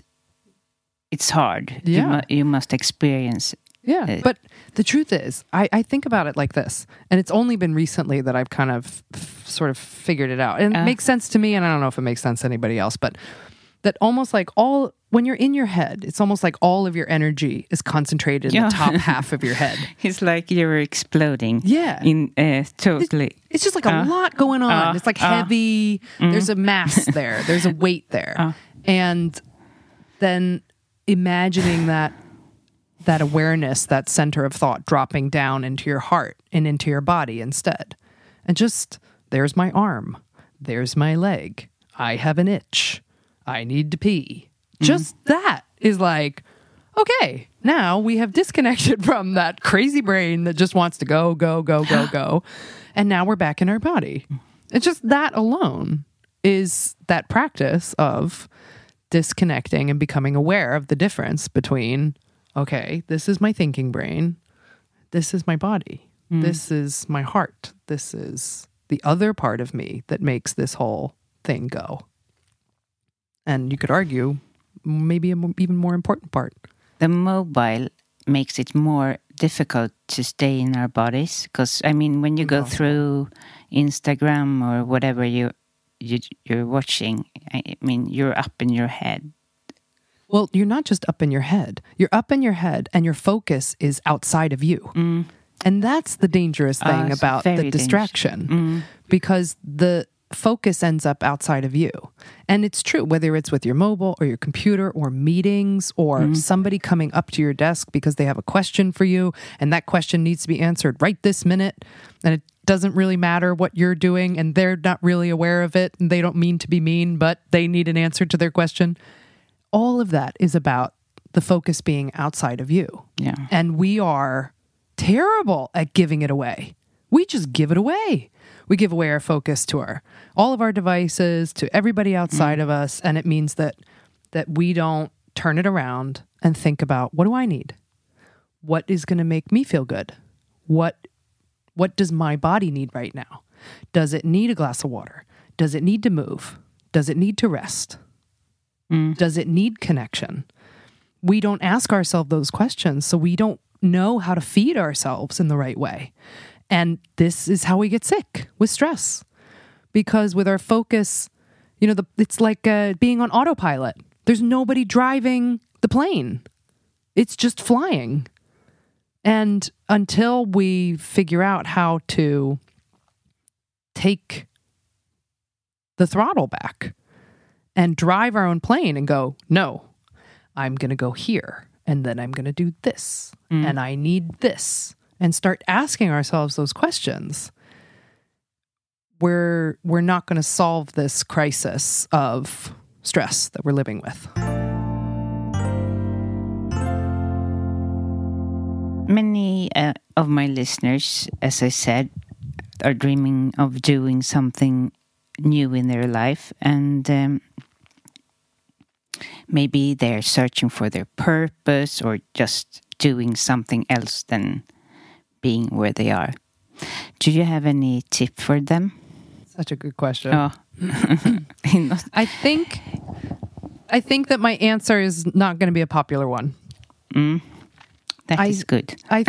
A: hard.
H: Yeah.
A: You must experience.
H: Yeah, but the truth is, I think about it like this, and it's only been recently that I've kind of sort of figured it out. And it makes sense to me, and I don't know if it makes sense to anybody else, but that almost like when you're in your head, it's almost like all of your energy is concentrated in the top half of your head.
A: It's like you're exploding.
H: Yeah.
A: Totally.
H: It's just like a lot going on. It's like heavy. There's a mass there. There's a weight there. And then imagining that awareness, that center of thought dropping down into your heart and into your body instead. And just, there's my arm. There's my leg. I have an itch. I need to pee. Just that is like, okay, now we have disconnected from that crazy brain that just wants to go, go, go, go, go. And now we're back in our body. It's just that alone is that practice of disconnecting and becoming aware of the difference between, okay, this is my thinking brain. This is my body. This is my heart. This is the other part of me that makes this whole thing go. And you could argue maybe an even more important part.
A: The mobile makes it more difficult to stay in our bodies. Because, I mean, when you go through Instagram or whatever you're watching, I mean, you're up in your head.
H: Well, you're not just up in your head. You're up in your head and your focus is outside of you. And that's the dangerous thing about the distraction. Because the focus ends up outside of you. And it's true, whether it's with your mobile or your computer or meetings or somebody coming up to your desk because they have a question for you and that question needs to be answered right this minute. And it doesn't really matter what you're doing and they're not really aware of it and they don't mean to be mean, but they need an answer to their question. All of that is about the focus being outside of you.
A: Yeah.
H: And we are terrible at giving it away. We just give it away. We give away our focus to all of our devices, to everybody outside of us, and it means that we don't turn it around and think about, what do I need? What is going to make me feel good? What does my body need right now? Does it need a glass of water? Does it need to move? Does it need to rest? Does it need connection? We don't ask ourselves those questions, so we don't know how to feed ourselves in the right way. And this is how we get sick with stress. Because with our focus, it's like being on autopilot. There's nobody driving the plane. It's just flying. And until we figure out how to take the throttle back and drive our own plane and go, no, I'm going to go here. And then I'm going to do this. And I need this. and start asking ourselves those questions, we're not going to solve this crisis of stress that we're living with.
A: Many of my listeners, as I said, are dreaming of doing something new in their life, and maybe they're searching for their purpose or just doing something else than being where they are. Do you have any tip for them?
H: Such a good question.
A: Oh.
H: I think that my answer is not going to be a popular one.
A: That is good.
H: I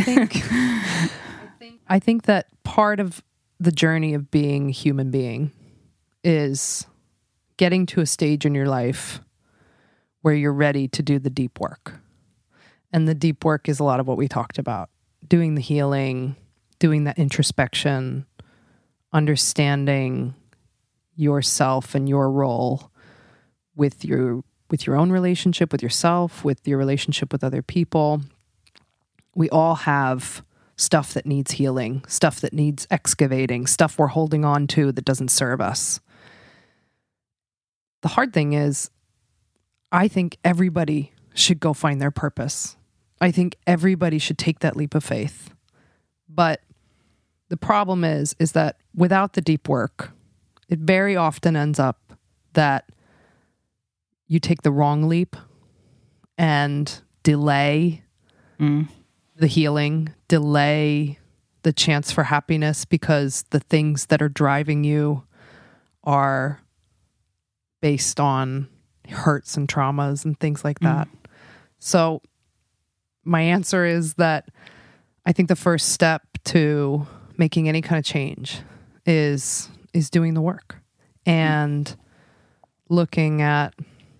H: think that part of the journey of being a human being is getting to a stage in your life where you're ready to do the deep work. And the deep work is a lot of what we talked about. Doing the healing, doing that introspection, understanding yourself and your role with your own relationship with yourself, with your relationship with other people. We all have stuff that needs healing, stuff that needs excavating, stuff we're holding on to that doesn't serve us. The hard thing is, I think everybody should go find their purpose. I think everybody should take that leap of faith. But the problem is that without the deep work, it very often ends up that you take the wrong leap and delay the healing, delay the chance for happiness because the things that are driving you are based on hurts and traumas and things like that. So my answer is that I think the first step to making any kind of change is doing the work and looking at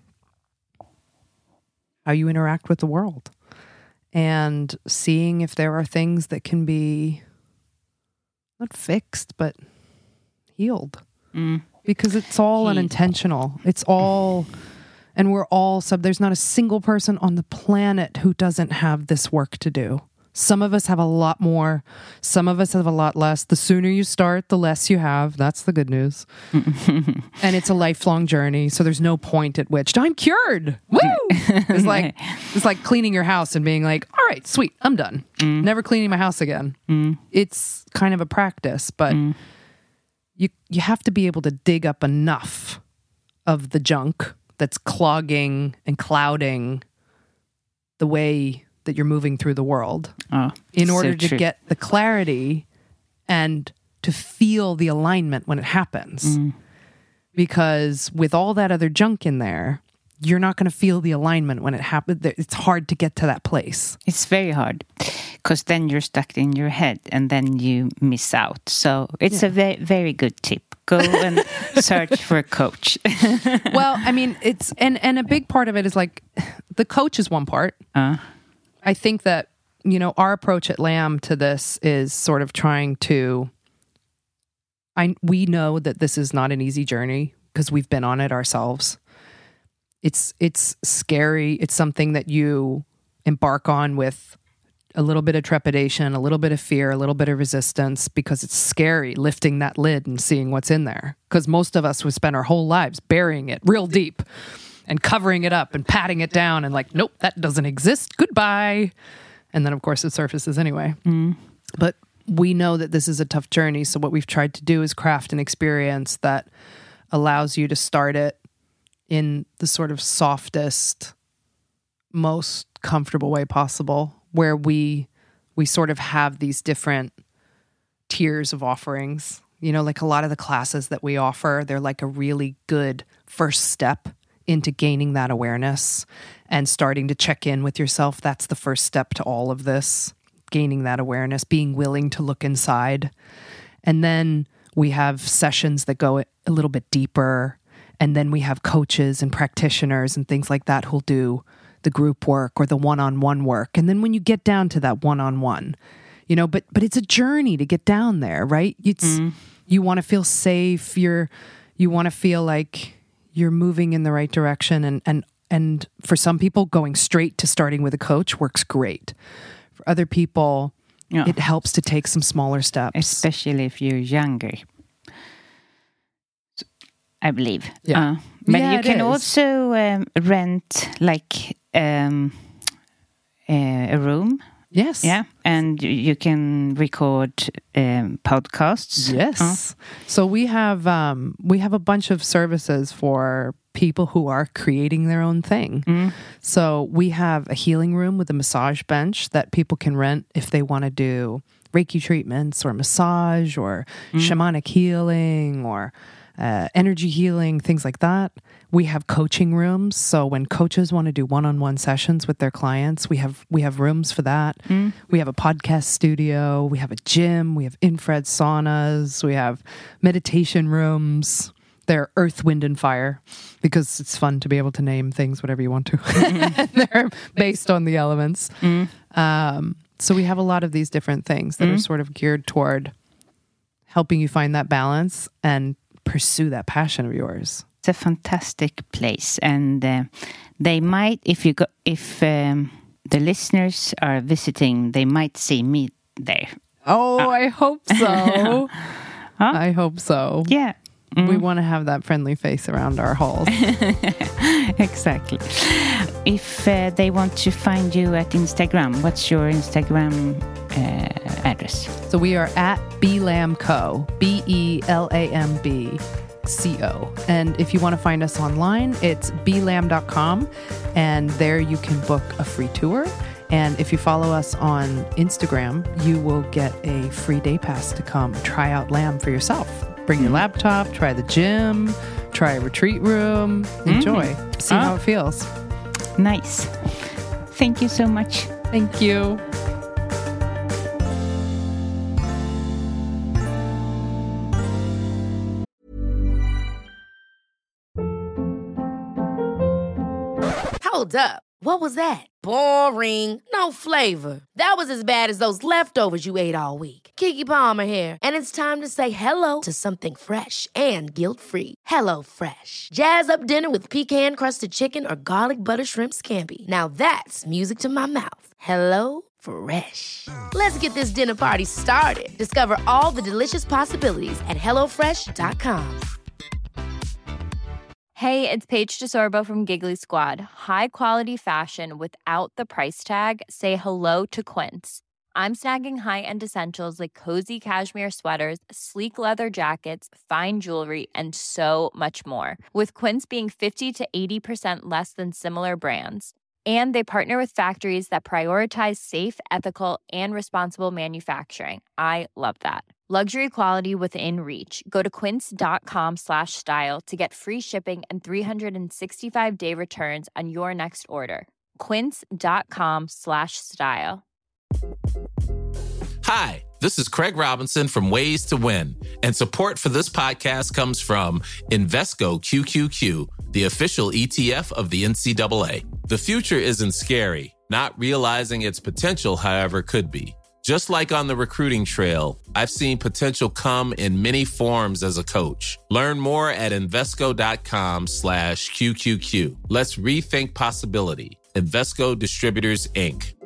H: how you interact with the world and seeing if there are things that can be not fixed, but healed. Because it's all unintentional. It's all, and we're all there's not a single person on the planet who doesn't have this work to do. Some of us have a lot more. Some of us have a lot less. The sooner you start, the less you have. That's the good news. And it's a lifelong journey. So there's no point at which I'm cured. Woo! It's like cleaning your house and being like, all right, sweet, I'm done. Never cleaning my house again. It's kind of a practice, but you have to be able to dig up enough of the junk that's clogging and clouding the way that you're moving through the world in order to get the clarity and to feel the alignment when it happens. Because with all that other junk in there, you're not going to feel the alignment when it happens. It's hard to get to that place.
A: It's very hard because then you're stuck in your head and then you miss out. So it's a very, very good tip. Go and search for a coach.
H: Well, I mean, it's and a big part of it is like the coach is one part. I think that, our approach at Lamb to this is sort of trying to, we know that this is not an easy journey because we've been on it ourselves. It's scary. It's something that you embark on with a little bit of trepidation, a little bit of fear, a little bit of resistance, because it's scary lifting that lid and seeing what's in there. Because most of us would spend our whole lives burying it real deep and covering it up and patting it down and like, nope, that doesn't exist. Goodbye. And then, of course, it surfaces anyway. But we know that this is a tough journey. So what we've tried to do is craft an experience that allows you to start it in the sort of softest, most comfortable way possible, where we sort of have these different tiers of offerings. Like a lot of the classes that we offer, they're like a really good first step into gaining that awareness and starting to check in with yourself. That's the first step to all of this, gaining that awareness, being willing to look inside. And then we have sessions that go a little bit deeper. And then we have coaches and practitioners and things like that who'll do the group work or the one-on-one work. And then when you get down to that one-on-one, but it's a journey to get down there, right? You want to feel safe. You want to feel like you're moving in the right direction. And for some people, going straight to starting with a coach works great. For other people, it helps to take some smaller steps.
A: Especially if you're younger, I believe.
H: Yeah.
A: But
H: Yeah,
A: you can
H: is.
A: also rent like a room.
H: Yes.
A: Yeah, and you can record podcasts.
H: Yes. So we have a bunch of services for people who are creating their own thing. So we have a healing room with a massage bench that people can rent if they want to do Reiki treatments or massage or shamanic healing or energy healing, things like that. We have coaching rooms. So when coaches want to do one-on-one sessions with their clients, we have rooms for that. We have a podcast studio. We have a gym. We have infrared saunas. We have meditation rooms. They're earth, wind, and fire because it's fun to be able to name things whatever you want to. They're based on the elements. So we have a lot of these different things that are sort of geared toward helping you find that balance and pursue that passion of yours.
A: It's a fantastic place, and they might, if the listeners are visiting, they might see me there.
H: Oh, I hope so. I hope so.
A: Yeah.
H: We want to have that friendly face around our halls.
A: Exactly. If they want to find you at Instagram, what's your Instagram address?
H: So we are at BeLambCo, BeLambCo. And if you want to find us online, it's belamb.com, and there you can book a free tour. And if you follow us on Instagram, you will get a free day pass to come try out Lamb for yourself. Bring your laptop, try the gym, try a retreat room, enjoy, see how it feels.
A: Nice. Thank you so much.
H: Thank you.
F: Hold up. What was that? Boring. No flavor. That was as bad as those leftovers you ate all week. Keke Palmer here, and it's time to say hello to something fresh and guilt-free. Hello Fresh. Jazz up dinner with pecan-crusted chicken or garlic butter shrimp scampi. Now that's music to my mouth. Hello Fresh. Let's get this dinner party started. Discover all the delicious possibilities at HelloFresh.com.
I: Hey, it's Paige DeSorbo from Giggly Squad. High quality fashion without the price tag. Say hello to Quince. I'm snagging high-end essentials like cozy cashmere sweaters, sleek leather jackets, fine jewelry, and so much more. With Quince being 50 to 80% less than similar brands. And they partner with factories that prioritize safe, ethical, and responsible manufacturing. I love that. Luxury quality within reach. Go to quince.com/style to get free shipping and 365-day returns on your next order. Quince.com/style.
J: Hi, this is Craig Robinson from Ways to Win, and support for this podcast comes from Invesco QQQ, the official ETF of the NCAA. The future isn't scary. Not realizing its potential, however, could be. Just like on the recruiting trail, I've seen potential come in many forms as a coach. Learn more at Invesco.com/QQQ. Let's rethink possibility. Invesco Distributors, Inc.